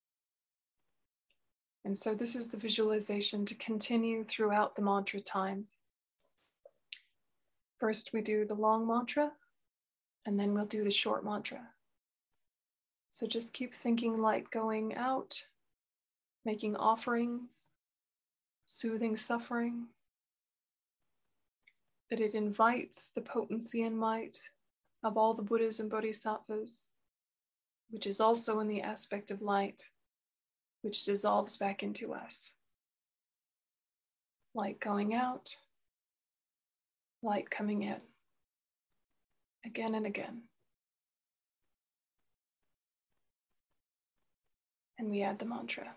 And so this is the visualization to continue throughout the mantra time. First we do the long mantra, and then we'll do the short mantra. So just keep thinking light going out, making offerings, soothing suffering, that it invites the potency and might of all the Buddhas and Bodhisattvas, which is also in the aspect of light, which dissolves back into us. Light going out, light coming in, again and again. And we add the mantra.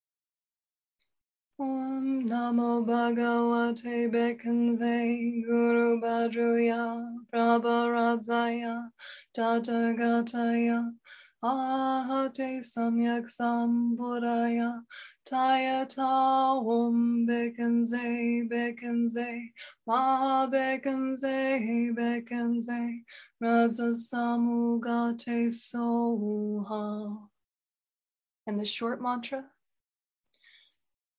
Om Namo Bhagavate Bekanze Guru Vajraya Prabharadzaya Tathagataya Ahate Samyak Sambuddhaya Tayata Om Bekanze Bekanze Maha Bekanze Bekanze Raza Samugate Soha. And the short mantra.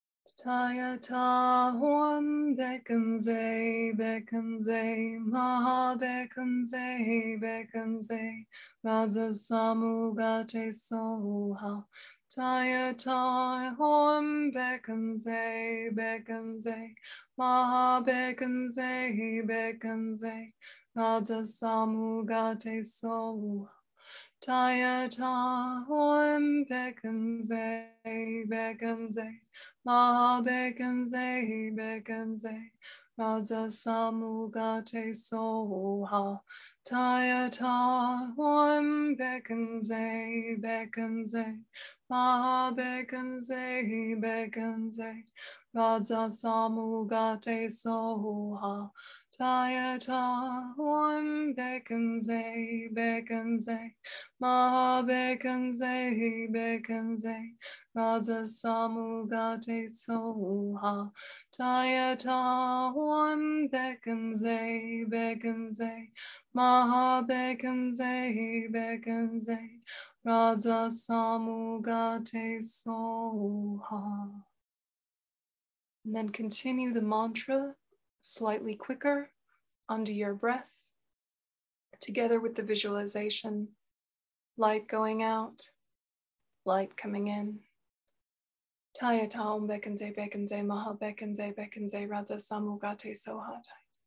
Tayata Hom Bekanze Bekanze Maha Bekanze Bekanze Raja Samugate Soha Tayata Hom Bekanze Bekanze Maha Bekanze Bekanze Raja Samugate Soha Tayata Hom Bekanze Bekanze Maha Bekanze Bekanze Raja Samugate Soha Tayata Hom Bekanze Bekanze Maha Bekanze Bekanze Raja Samugate Soha Tayata Hom Bekanze Bekanze Maha Bekanze Bekanze Raja Samugate Soha Tayata Hom Bekanze Bekanze Maha Bekanze Bekanze Raja Samugate Soha. And then continue the mantra slightly quicker under your breath, together with the visualization, light going out, light coming in. Tayata Om Bekanze Bekanze Maha Bekanze Bekanze Raja Samugate Soha.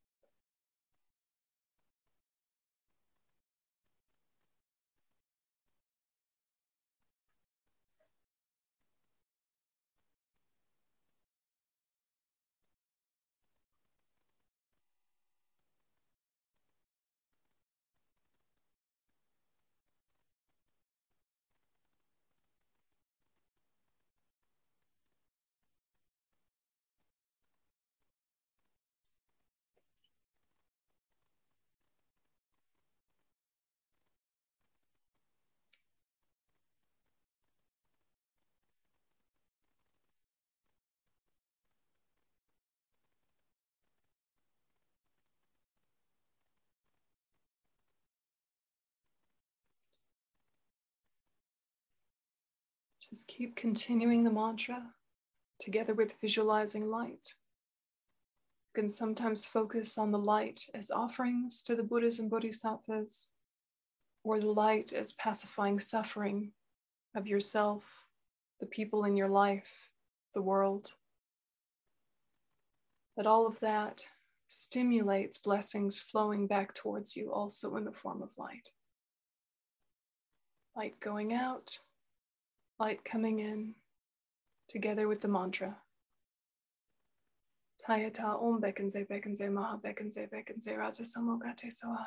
Just keep continuing the mantra together with visualizing light. You can sometimes focus on the light as offerings to the Buddhas and Bodhisattvas, or the light as pacifying suffering of yourself, the people in your life, the world. That all of that stimulates blessings flowing back towards you also in the form of light. Light going out, light coming in, together with the mantra. Tayata Om Bekanze Bekanze Maha Bekanze Bekanze Raja Samugate Soha.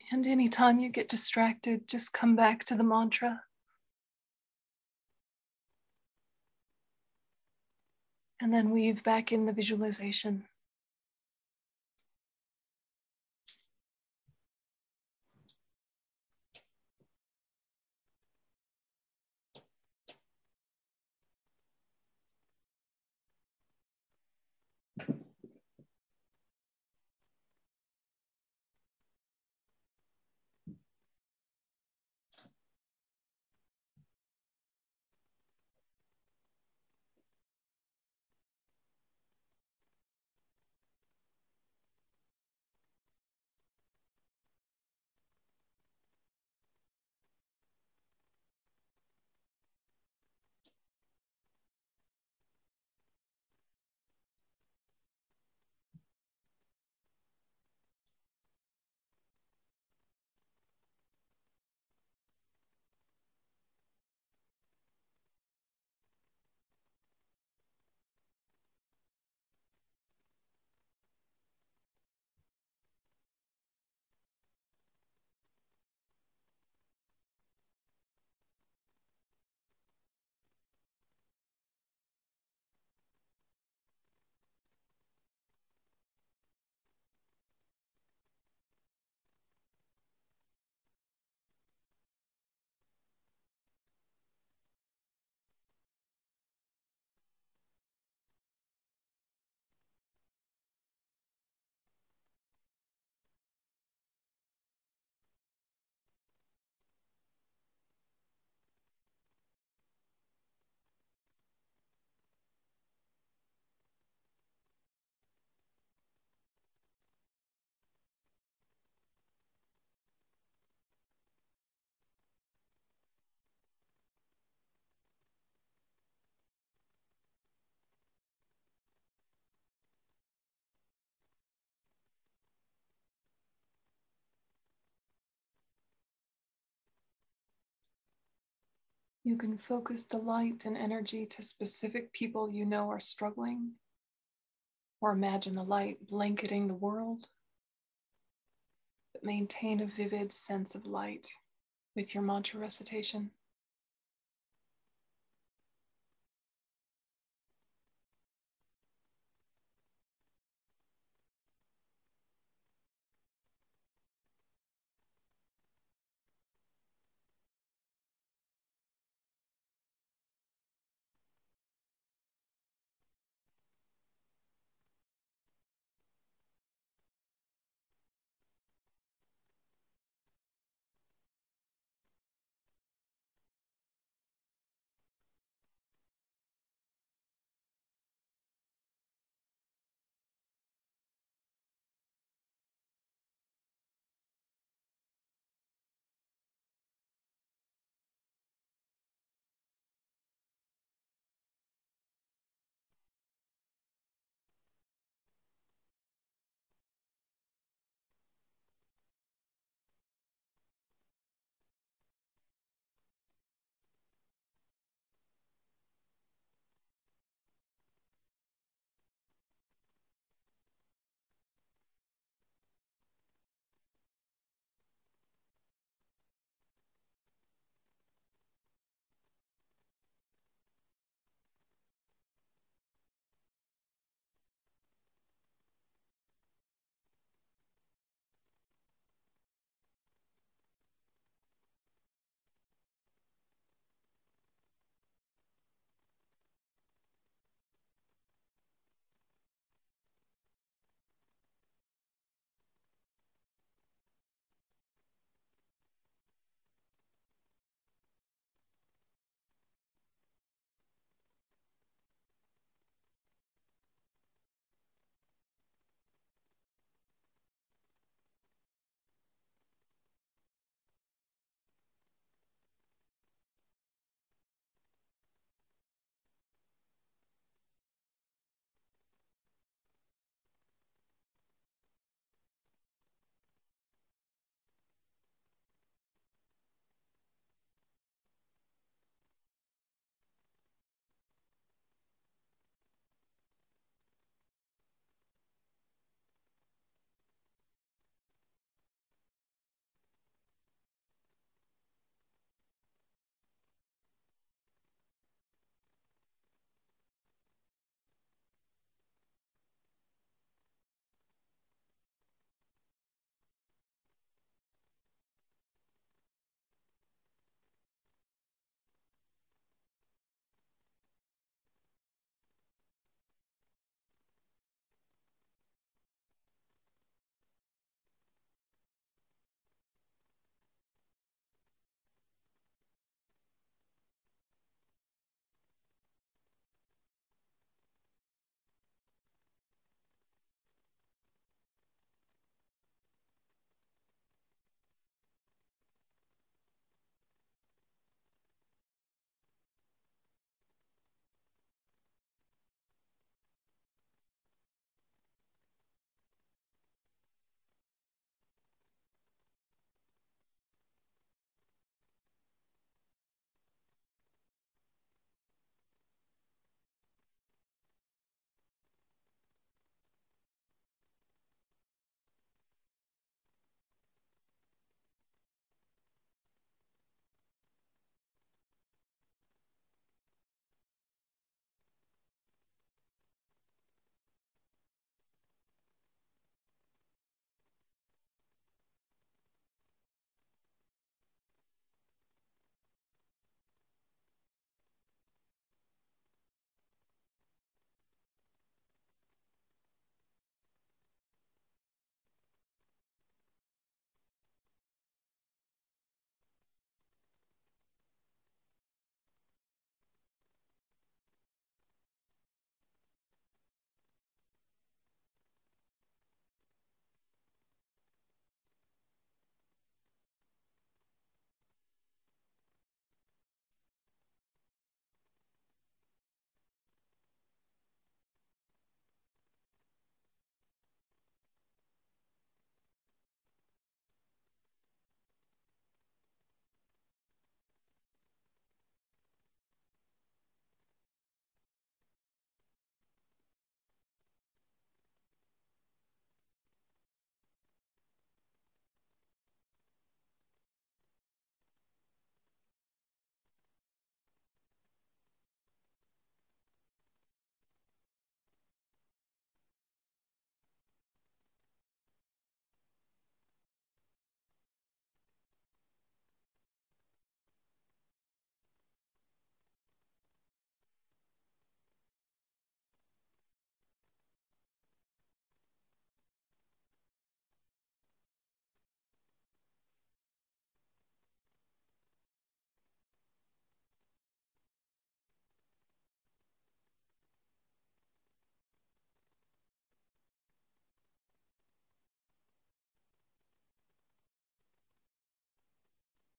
And anytime you get distracted, just come back to the mantra. And then weave back in the visualization. You can focus the light and energy to specific people you know are struggling, or imagine the light blanketing the world, but maintain a vivid sense of light with your mantra recitation.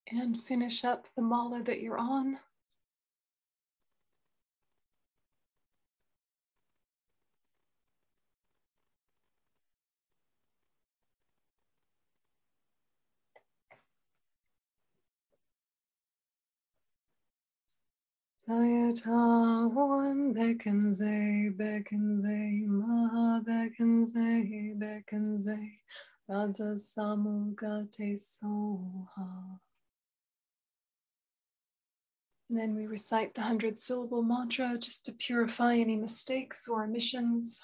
And finish up the mala that you're on. Tayata one bekenze bekenze maha bekenze bekenze raja samugate soha. And then we recite the hundred syllable mantra just to purify any mistakes or omissions.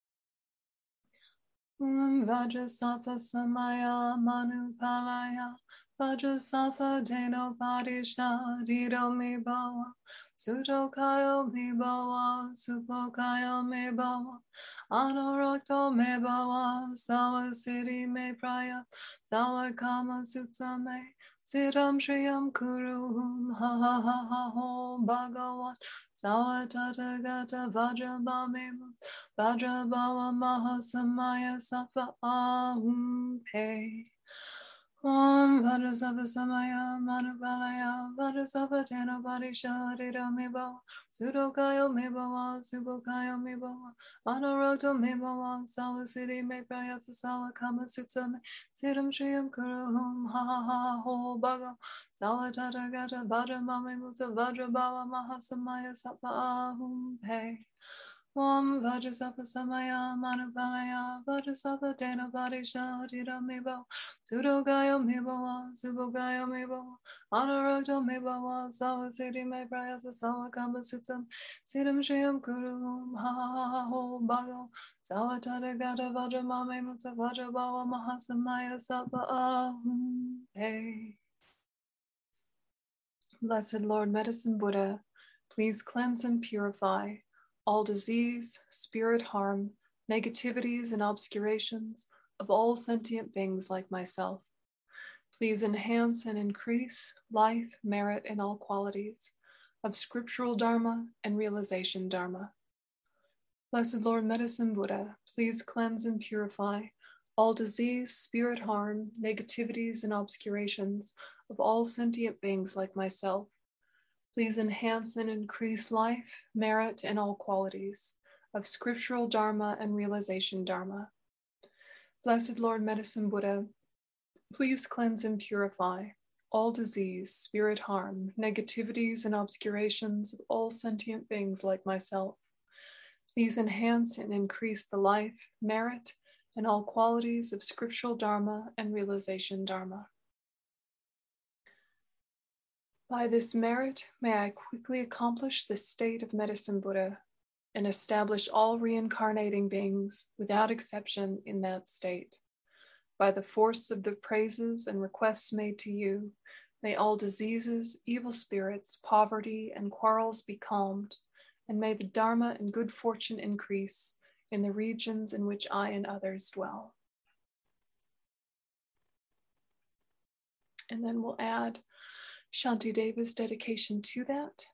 Om Vajrasattva Samaya Manupalaya Vajrasattva Deno Padishna Dido Me Bhawa Sutokayo Me Bhawa Supokayo Me Bhawa Anurakto Me Bhawa Sawasiddhi Me Praya Sawakama Sutsa Me Siddham Shriyam Kuruhum Ha Ha Ha Ha Ho Bhagawan Sawatata Gata Vajrabhamemu Vajrabhava Mahasamaya Sattva Ahum Pe Om Vajrasattva Samaya Manubalaya Vajrasattva Tena Padisha Dida Meba Sudokayo Mebawa Subokayo Mebawa Anuroto Mebawa Sawasiddhi Me Prayasa Sawakama Sutsa Me Siddham Shriyam Kuruhum Ha Ha Ha Ho Bhaga Sawatata Gata Vajramame Mutta Vajrabhava Mahasamaya Sattva Ahum Pe Om Vajrasattva Samaya Manupalaya Vajrasattva Tena Padisha Dida Meba Sudokayo Mebawa Subokayo Mebawa Anuroto Mebawa Sawasiddhi Me Prayasa Sawakama Sutsa Siddham Shriyam Kuruhum Ha Ha Ha Ho Bhaga Sawatata Gata Vajramame Mutta Vajrabhava Mahasamaya Sattva Ahum Pe. Blessed Lord Medicine Buddha, please cleanse and purify all disease, spirit harm, negativities, and obscurations of all sentient beings like myself. Please enhance and increase life, merit, and all qualities of scriptural dharma and realization dharma. Blessed Lord Medicine Buddha, please cleanse and purify all disease, spirit harm, negativities, and obscurations of all sentient beings like myself. Please enhance and increase life, merit, and all qualities of scriptural dharma and realization dharma. Blessed Lord Medicine Buddha, please cleanse and purify all disease, spirit harm, negativities, and obscurations of all sentient beings like myself. Please enhance and increase the life, merit, and all qualities of scriptural dharma and realization dharma. By this merit, may I quickly accomplish the state of Medicine Buddha and establish all reincarnating beings without exception in that state. By the force of the praises and requests made to you, may all diseases, evil spirits, poverty, and quarrels be calmed, and may the Dharma and good fortune increase in the regions in which I and others dwell. And then we'll add Shantideva's dedication to that.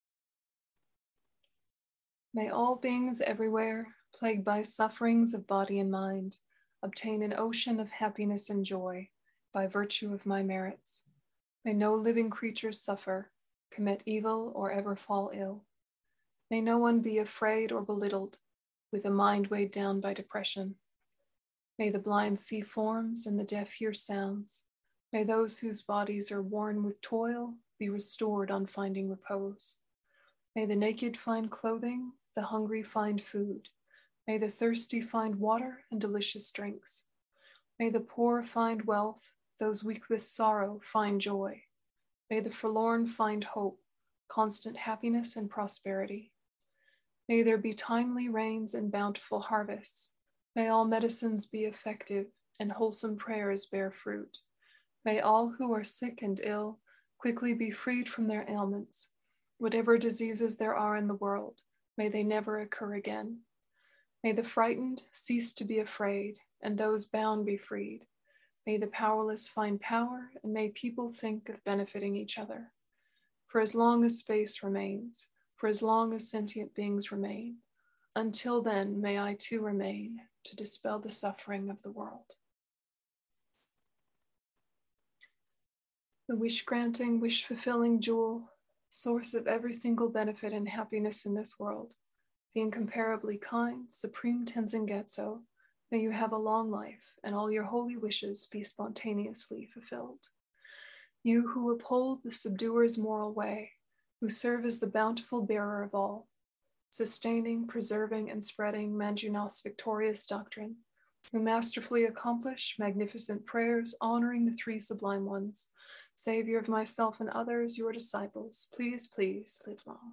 May all beings everywhere, plagued by sufferings of body and mind, obtain an ocean of happiness and joy by virtue of my merits. May no living creature suffer, commit evil, or ever fall ill. May no one be afraid or belittled, with a mind weighed down by depression. May the blind see forms and the deaf hear sounds. May those whose bodies are worn with toil be restored on finding repose. May the naked find clothing, the hungry find food. May the thirsty find water and delicious drinks. May the poor find wealth, those weak with sorrow find joy. May the forlorn find hope, constant happiness and prosperity. May there be timely rains and bountiful harvests. May all medicines be effective and wholesome prayers bear fruit. May all who are sick and ill quickly be freed from their ailments. Whatever diseases there are in the world, may they never occur again. May the frightened cease to be afraid, and those bound be freed. May the powerless find power, and may people think of benefiting each other. For as long as space remains, for as long as sentient beings remain, until then may I too remain to dispel the suffering of the world. the wish-granting, wish-fulfilling jewel, source of every single benefit and happiness in this world, the incomparably kind, supreme Tenzin Gyatso, may you have a long life and all your holy wishes be spontaneously fulfilled. You who uphold the subduer's moral way, who serve as the bountiful bearer of all, sustaining, preserving, and spreading Manjunath's victorious doctrine, who masterfully accomplish magnificent prayers honoring the three sublime ones, Savior of myself and others, your disciples, please, please live long.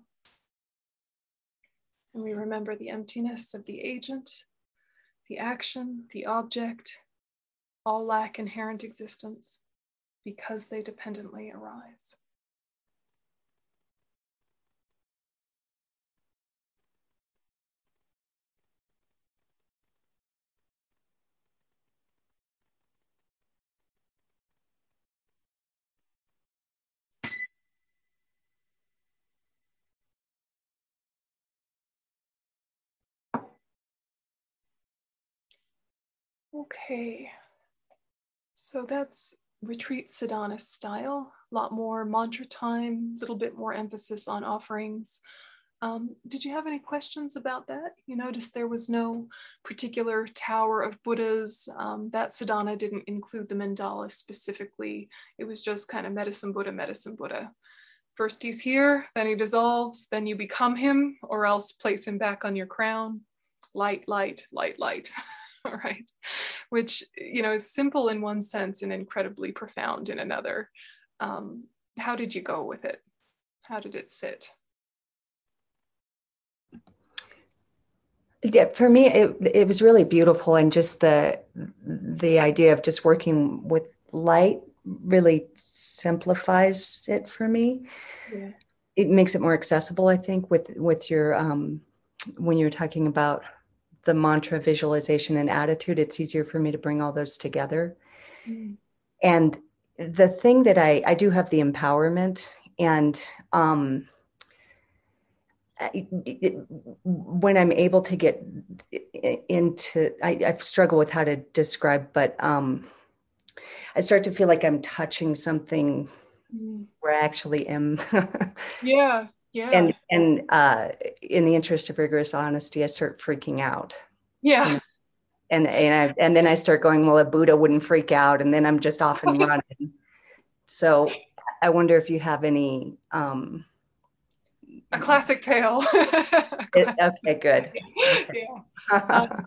And we remember the emptiness of the agent, the action, the object, all lack inherent existence because they dependently arise. Okay, so that's retreat sadhana style, a lot more mantra time, a little bit more emphasis on offerings. Um, did you have any questions about that? You noticed there was no particular tower of Buddhas. Um, that sadhana didn't include the mandala specifically. It was just kind of medicine Buddha, medicine Buddha. First he's here, then he dissolves, then you become him, or else place him back on your crown. Light, light, light, light. All right, which, you know, is simple in one sense and incredibly profound in another. Um, how did you go with it? How did it sit? Yeah, for me, it it was really beautiful, and just the the idea of just working with light really simplifies it for me. Yeah. It makes it more accessible, I think, with with your um, when you're talking about the mantra, visualization, and attitude. It's easier for me to bring all those together. Mm. And the thing that I I do have the empowerment, and um, It, it, when I'm able to get into, I, I struggle with how to describe, but um, I start to feel like I'm touching something mm. where I actually am. Yeah, yeah. And and uh, in the interest of rigorous honesty, I start freaking out. Yeah. You know? And and I and then I start going, well, a Buddha wouldn't freak out, and then I'm just off and running. So I wonder if you have any. Um, A classic tale. It, okay, good. Okay. Yeah. Um,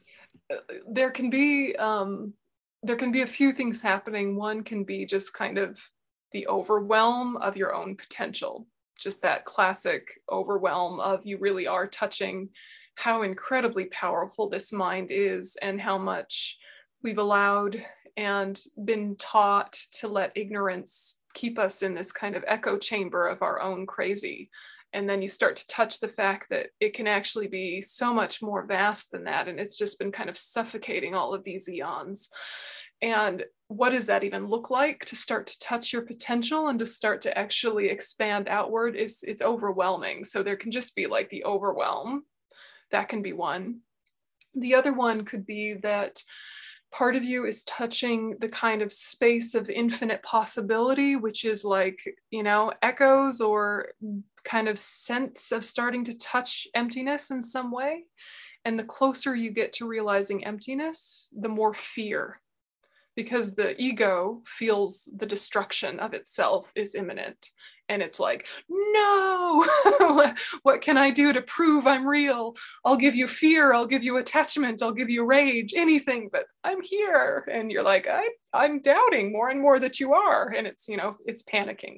there can be um, there can be a few things happening. One can be just kind of the overwhelm of your own potential, just that classic overwhelm of you really are touching how incredibly powerful this mind is and how much we've allowed and been taught to let ignorance keep us in this kind of echo chamber of our own crazy. And then you start to touch the fact that it can actually be so much more vast than that. And it's just been kind of suffocating all of these eons. And what does that even look like to start to touch your potential and to start to actually expand outward? Is it's overwhelming. So there can just be like the overwhelm. That can be one. The other one could be that part of you is touching the kind of space of infinite possibility, which is like, you know, echoes or kind of sense of starting to touch emptiness in some way. And the closer you get to realizing emptiness, the more fear, because the ego feels the destruction of itself is imminent. And it's like, no, what can I do to prove I'm real? I'll give you fear, I'll give you attachment, I'll give you rage, anything, but I'm here. And you're like, I, I'm doubting more and more that you are. And it's, you know, it's panicking.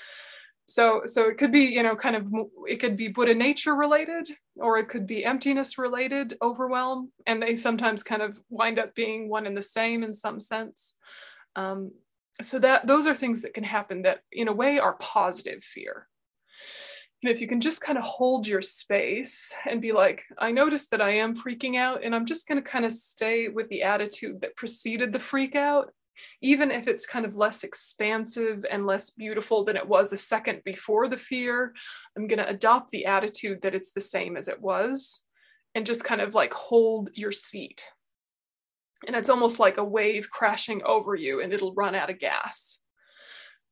So, so it could be, you know, kind of, it could be Buddha nature related, or it could be emptiness related overwhelm. And they sometimes kind of wind up being one and the same in some sense. Um, so that those are things that can happen that in a way are positive fear. And if you can just kind of hold your space and be like, I noticed that I am freaking out, and I'm just going to kind of stay with the attitude that preceded the freak out, even if it's kind of less expansive and less beautiful than it was a second before the fear. I'm going to adopt the attitude that it's the same as it was, and just kind of like hold your seat. And it's almost like a wave crashing over you and it'll run out of gas.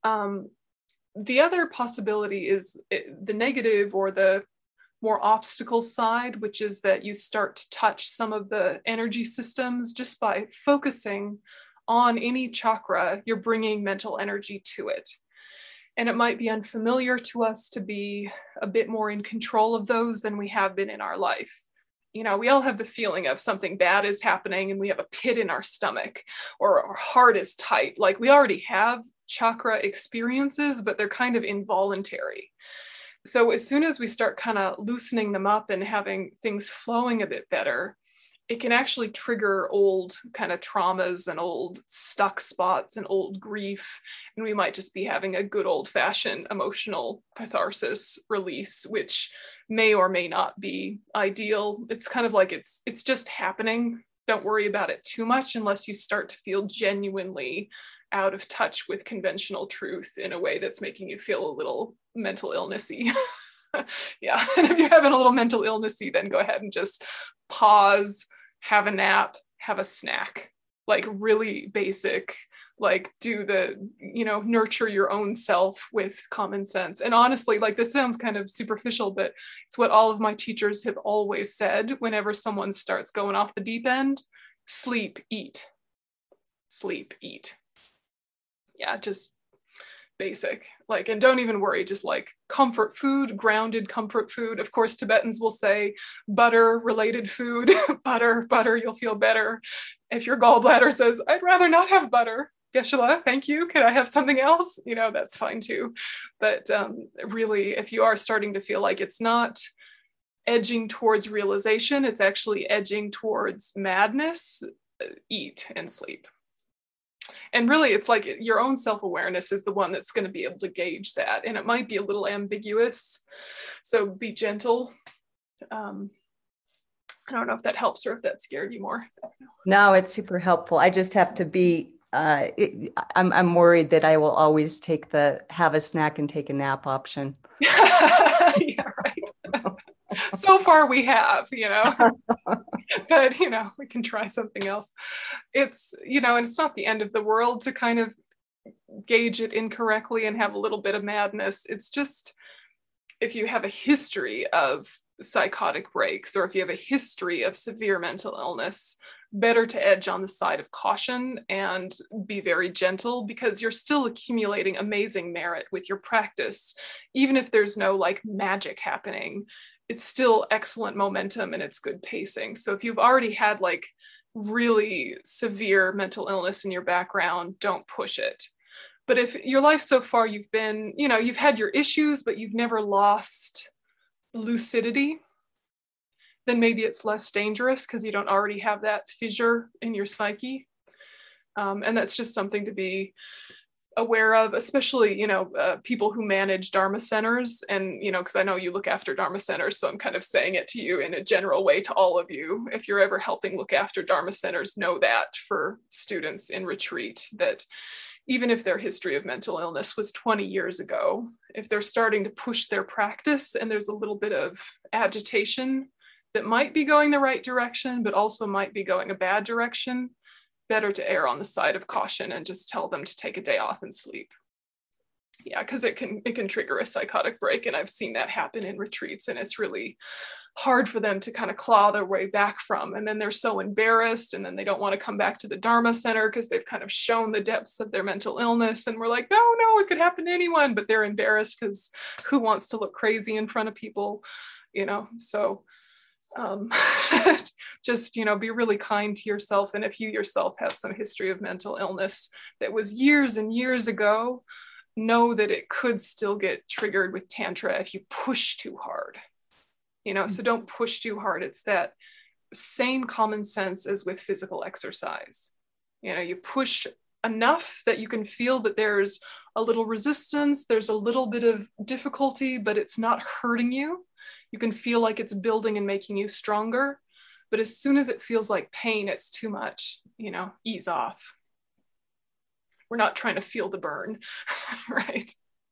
Um, the other possibility is the negative or the more obstacle side, which is that you start to touch some of the energy systems just by focusing on any chakra, you're bringing mental energy to it. And it might be unfamiliar to us to be a bit more in control of those than we have been in our life. You know, we all have the feeling of something bad is happening and we have a pit in our stomach or our heart is tight. Like we already have chakra experiences, but they're kind of involuntary. So as soon as we start kind of loosening them up and having things flowing a bit better, it can actually trigger old kind of traumas and old stuck spots and old grief. And we might just be having a good old fashioned emotional catharsis release, which may or may not be ideal. It's kind of like it's it's just happening. Don't worry about it too much unless you start to feel genuinely out of touch with conventional truth in a way that's making you feel a little mental illnessy. Yeah, and if you're having a little mental illnessy, then go ahead and just pause, have a nap, have a snack, like really basic, like do the, you know, nurture your own self with common sense. And honestly, like this sounds kind of superficial, but it's what all of my teachers have always said whenever someone starts going off the deep end: sleep, eat, sleep, eat. Yeah, just basic, like, and don't even worry, just like comfort food, grounded comfort food. Of course, Tibetans will say butter related food, butter, butter, you'll feel better. If your gallbladder says, I'd rather not have butter, Geshe-la, thank you, can I have something else? You know, that's fine too. But um, really, if you are starting to feel like it's not edging towards realization, it's actually edging towards madness, eat and sleep. And really, it's like your own self-awareness is the one that's going to be able to gauge that. And it might be a little ambiguous. So be gentle. Um, I don't know if that helps or if that scared you more. No, it's super helpful. I just have to be, uh, it, I'm, I'm worried that I will always take the have a snack and take a nap option. Yeah, right. So far we have, you know, but, you know, we can try something else. It's, you know, and it's not the end of the world to kind of gauge it incorrectly and have a little bit of madness. It's just, if you have a history of psychotic breaks or if you have a history of severe mental illness, better to edge on the side of caution and be very gentle, because you're still accumulating amazing merit with your practice. Even if there's no like magic happening, it's still excellent momentum and it's good pacing. So if you've already had like really severe mental illness in your background, don't push it. But if your life so far, you've been, you know, you've had your issues, but you've never lost lucidity, then maybe it's less dangerous because you don't already have that fissure in your psyche. Um, and that's just something to be aware of, especially, you know, uh, people who manage Dharma centers. And, you know, because I know you look after Dharma centers, so I'm kind of saying it to you in a general way to all of you. If you're ever helping look after Dharma centers, know that for students in retreat, that even if their history of mental illness was twenty years ago, if they're starting to push their practice and there's a little bit of agitation that might be going the right direction, but also might be going a bad direction, better to err on the side of caution and just tell them to take a day off and sleep. Yeah, because it can it can trigger a psychotic break, and I've seen that happen in retreats, and it's really hard for them to kind of claw their way back from. And then they're so embarrassed, and then they don't want to come back to the Dharma center because they've kind of shown the depths of their mental illness. And we're like, no, no, it could happen to anyone, but they're embarrassed because who wants to look crazy in front of people, you know? So um, just, you know, be really kind to yourself. And if you yourself have some history of mental illness that was years and years ago, know that it could still get triggered with Tantra if you push too hard. You know, so don't push too hard. It's that same common sense as with physical exercise. You know, you push enough that you can feel that there's a little resistance, there's a little bit of difficulty, but it's not hurting you. You can feel like it's building and making you stronger. But as soon as it feels like pain, it's too much, you know, ease off. We're not trying to feel the burn, right?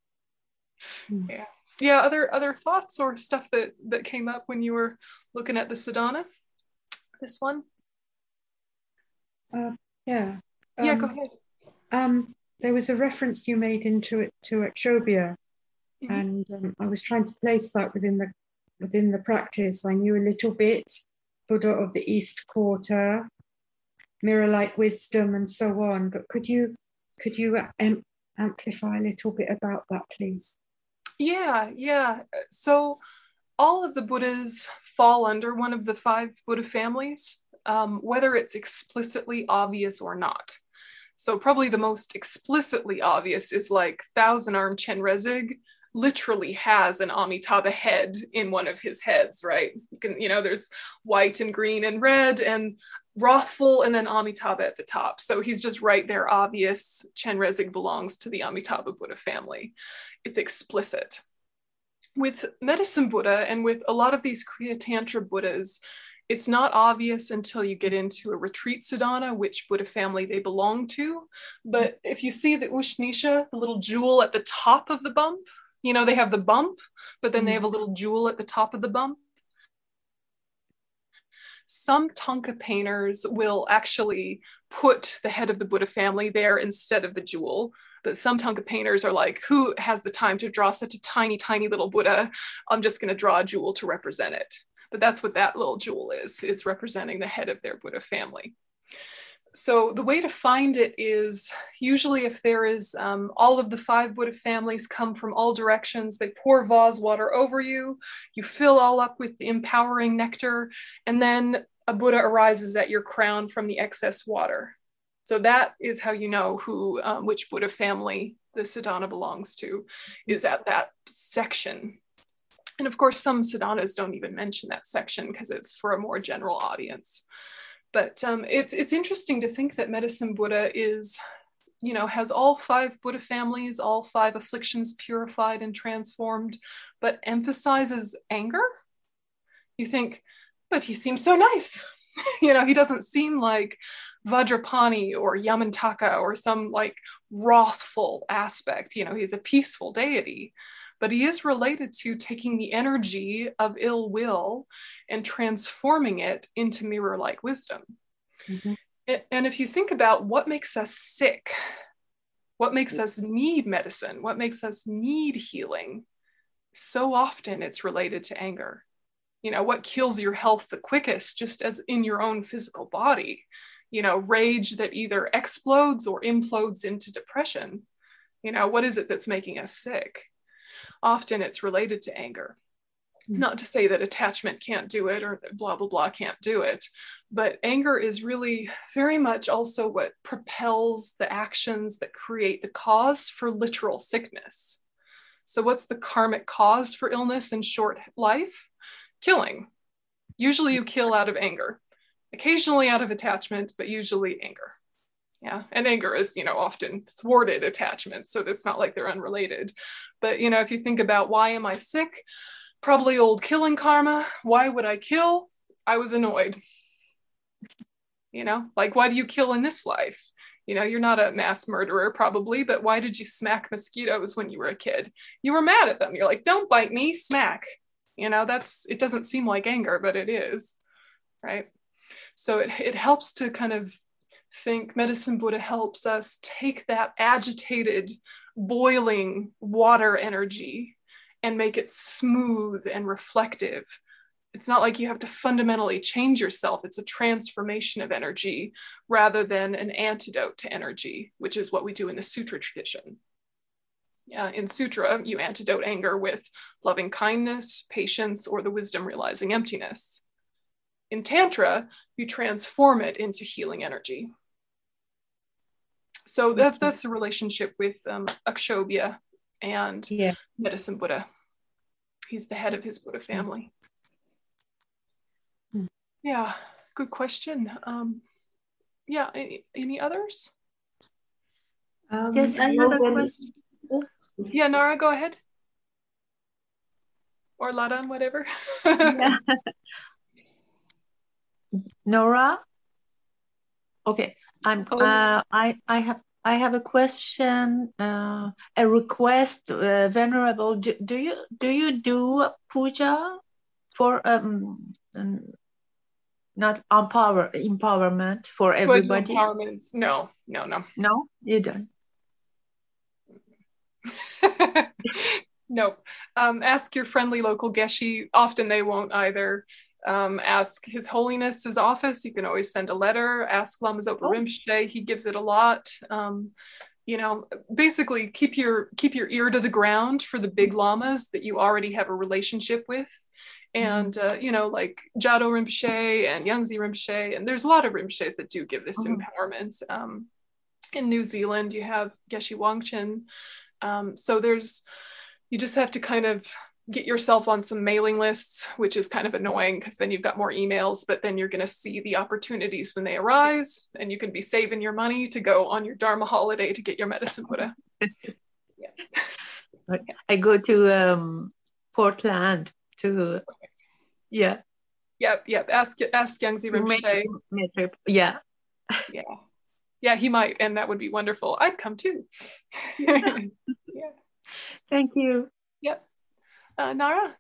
Mm. Yeah. Yeah, other other thoughts or stuff that, that came up when you were looking at the Sadhana? This one? Uh, yeah. Yeah, um, go ahead. Um, there was a reference you made into it to Akshobhya, Mm-hmm. and um, I was trying to place that within the within the practice. I knew a little bit, Buddha of the East Quarter, mirror-like wisdom, and so on. But could you could you am- amplify a little bit about that, please? Yeah, yeah. So all of the Buddhas fall under one of the five Buddha families, um, whether it's explicitly obvious or not. So probably the most explicitly obvious is like Thousand Arm Chenrezig literally has an Amitabha head in one of his heads, right? You can, you know, there's white and green and red and wrathful and then Amitabha at the top. So he's just right there, obvious. Chenrezig belongs to the Amitabha Buddha family. It's explicit. With Medicine Buddha and with a lot of these Kriya Tantra Buddhas, it's not obvious until you get into a retreat sadhana which Buddha family they belong to. But if you see the Ushnisha, the little jewel at the top of the bump, you know, they have the bump, but then they have a little jewel at the top of the bump. Some Thangka painters will actually put the head of the Buddha family there instead of the jewel. But some Thangka painters are like, who has the time to draw such a tiny, tiny little Buddha? I'm just going to draw a jewel to represent it. But that's what that little jewel is, is representing the head of their Buddha family. So the way to find it is usually if there is um, all of the five Buddha families come from all directions, they pour vase water over you, you fill all up with the empowering nectar, and then a Buddha arises at your crown from the excess water. So that is how you know who, um, which Buddha family the sadhana belongs to, is at that section. And of course, some sadhanas don't even mention that section because it's for a more general audience. But um, it's it's interesting to think that Medicine Buddha is, you know, has all five Buddha families, all five afflictions purified and transformed, but emphasizes anger. You think, but he seems so nice. You know, he doesn't seem like Vajrapani or Yamantaka or some like wrathful aspect. You know, he's a peaceful deity, but he is related to taking the energy of ill will and transforming it into mirror-like wisdom. Mm-hmm. And if you think about what makes us sick, what makes us need medicine, what makes us need healing, so often it's related to anger. You know, what kills your health the quickest, just as in your own physical body, you know, rage that either explodes or implodes into depression. You know, what is it that's making us sick? Often it's related to anger. Mm-hmm. Not to say that attachment can't do it or that blah, blah, blah can't do it, but anger is really very much also what propels the actions that create the cause for literal sickness. So what's the karmic cause for illness and short life? Killing. Usually you kill out of anger, occasionally out of attachment, but usually anger. Yeah, and anger is, you know, often thwarted attachment, so it's not like they're unrelated. But, you know, if you think about why am I sick? Probably old killing karma. Why would I kill? I was annoyed. You know, like, why do you kill in this life? You know, you're not a mass murderer probably, but why did you smack mosquitoes when you were a kid? You were mad at them. You're like, don't bite me, smack. You know, that's, it doesn't seem like anger, but it is, right? So it, it helps to kind of think, Medicine Buddha helps us take that agitated, boiling water energy and make it smooth and reflective. It's not like you have to fundamentally change yourself. It's a transformation of energy rather than an antidote to energy, which is what we do in the sutra tradition. Yeah, in sutra, you antidote anger with loving kindness, patience, or the wisdom realizing emptiness. In Tantra, you transform it into healing energy. So that's, that's the relationship with um, Akshobhya and yeah. Medicine Buddha. He's the head of his Buddha family. Mm. Yeah, good question. Um, yeah, any, any others? Um, yes, I have a question. Yeah, Nara, go ahead. Or Ladan, whatever. Yeah. Nora? Okay, I'm. Oh. Uh, I I have I have a question, uh, a request, uh, Venerable. Do, do you do you do puja for um, um not empower empowerment for everybody? Empowerments? No, no, no, no. You don't. Nope. Um, ask your friendly local Geshe. Often they won't either. Um, ask His Holiness's office. You can always send a letter. Ask Lama Zopa Oh. Rinpoche. He gives it a lot. Um, you know, basically keep your keep your ear to the ground for the big lamas that you already have a relationship with. And, uh, you know, like Jado Rinpoche and Yangzi Rinpoche, and there's a lot of Rinpoches that do give this Mhm. empowerment. Um, in New Zealand, you have Geshe Wangchen. Um, so there's, you just have to kind of get yourself on some mailing lists, which is kind of annoying because then you've got more emails, but then you're going to see the opportunities when they arise, and you can be saving your money to go on your Dharma holiday to get your medicine Buddha. Yeah. I go to um, Portland to, yeah. Yep, yep. Ask ask Yangzi Rinpoche. Yeah. Yeah. Yeah, he might, and that would be wonderful. I'd come too. Yeah. Thank you. Yep. Uh, Nara?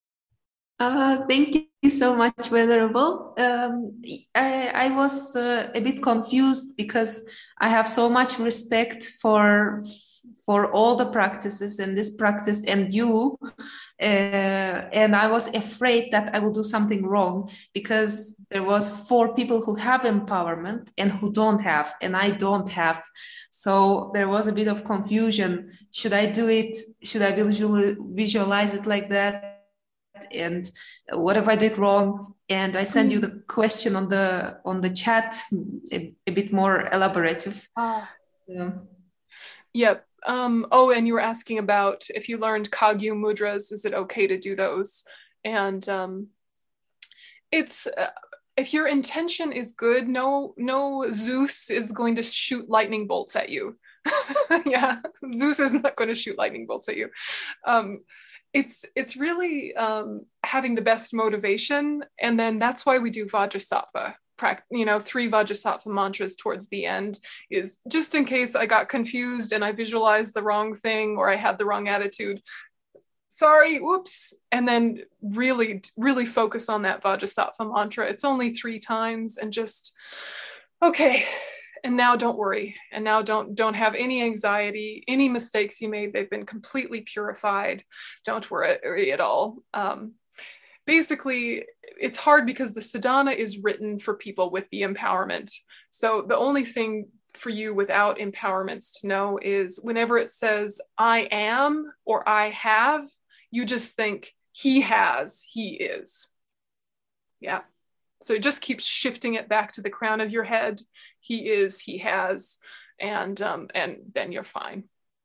Uh, thank you so much, Venerable. Um, I, I was uh, a bit confused because I have so much respect for for all the practices and this practice and you, uh, and I was afraid that I will do something wrong because there was four people who have empowerment and who don't have, and I don't have. So there was a bit of confusion. Should I do it? Should I visual, visualize it like that? And what if I did wrong? And I send you the question on the on the chat, a, a bit more elaborative. Ah. Yeah. Yep. Um, oh, and you were asking about if you learned Kagyu mudras, is it okay to do those? And um, it's uh, if your intention is good, no, no Zeus is going to shoot lightning bolts at you. Yeah, Zeus is not going to shoot lightning bolts at you. Um, it's it's really um, having the best motivation, and then that's why we do Vajrasattva. You know, three Vajrasattva mantras towards the end is just in case I got confused and I visualized the wrong thing or I had the wrong attitude. Sorry, whoops. And then really, really focus on that Vajrasattva mantra. It's only three times, and just, okay. And now don't worry. And now don't, don't have any anxiety, any mistakes you made, they've been completely purified. Don't worry at all. Um, Basically, it's hard because the sadhana is written for people with the empowerment. So the only thing for you without empowerments to know is whenever it says I am or I have, you just think he has, he is. Yeah. So it just keeps shifting it back to the crown of your head. He is, he has, and um, and then you're fine.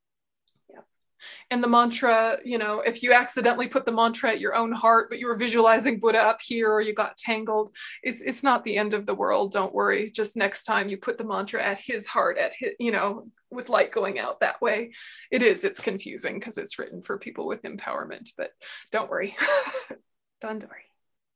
And the mantra, you know, if you accidentally put the mantra at your own heart, but you were visualizing Buddha up here or you got tangled, it's it's not the end of the world. Don't worry. Just next time you put the mantra at his heart, at his, you know, with light going out that way. It is, it's confusing because it's written for people with empowerment, but don't worry. Don't worry.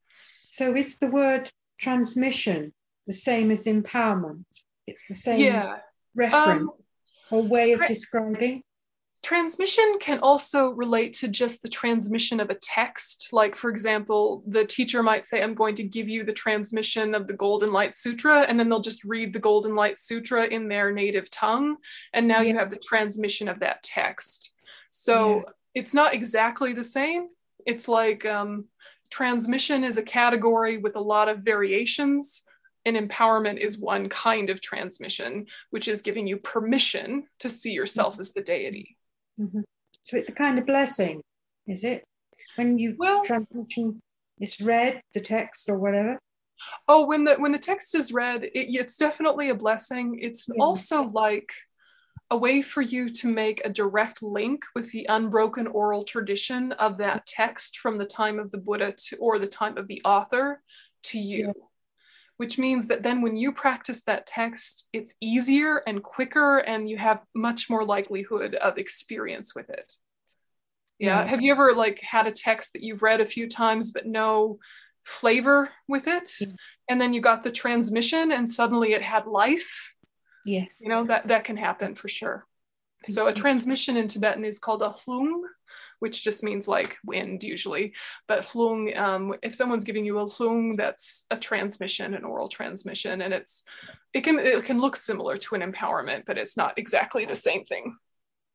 So is the word transmission the same as empowerment? It's the same yeah. reference um, or way of tra- describing? Transmission can also relate to just the transmission of a text. Like, for example, the teacher might say, I'm going to give you the transmission of the Golden Light Sutra, and then they'll just read the Golden Light Sutra in their native tongue. And now yeah. you have the transmission of that text. So yes. It's not exactly the same. It's like um, transmission is a category with a lot of variations. And empowerment is one kind of transmission, which is giving you permission to see yourself mm-hmm. as the deity. Mm-hmm. So it's a kind of blessing, is it? When you well, transmission is read, the text or whatever. Oh, when the when the text is read, it, it's definitely a blessing. It's yeah. also like a way for you to make a direct link with the unbroken oral tradition of that text from the time of the Buddha to, or the time of the author to you. Yeah. Which means that then when you practice that text, it's easier and quicker, and you have much more likelihood of experience with it. Yeah. yeah. Have you ever like had a text that you've read a few times, but no flavor with it? Yeah. And then you got the transmission and suddenly it had life? Yes. You know, that, that can happen for sure. So a transmission in Tibetan is called a hlung, which just means like wind usually. But hlung, um, if someone's giving you a hlung, that's a transmission, an oral transmission. And it's it can it can look similar to an empowerment, but it's not exactly the same thing.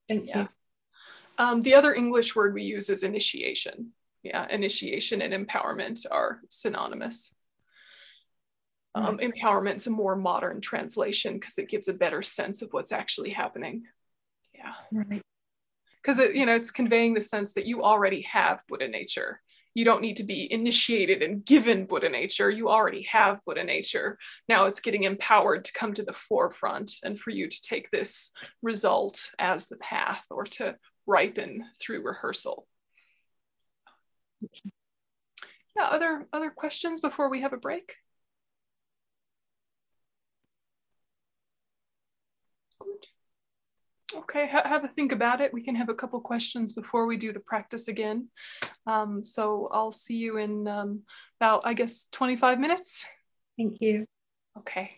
Thank yeah. you. Um, the other English word we use is initiation. Yeah, initiation and empowerment are synonymous. Um, Right. Empowerment's a more modern translation because it gives a better sense of what's actually happening. Yeah. Right. Because it, you know, it's conveying the sense that you already have Buddha nature. You don't need to be initiated and given Buddha nature. You already have Buddha nature. Now it's getting empowered to come to the forefront and for you to take this result as the path or to ripen through rehearsal. Yeah, other, other questions before we have a break? Good. Okay, ha have a think about it. We can have a couple questions before we do the practice again. Um, so I'll see you in um, about, I guess, twenty-five minutes. Thank you. Okay.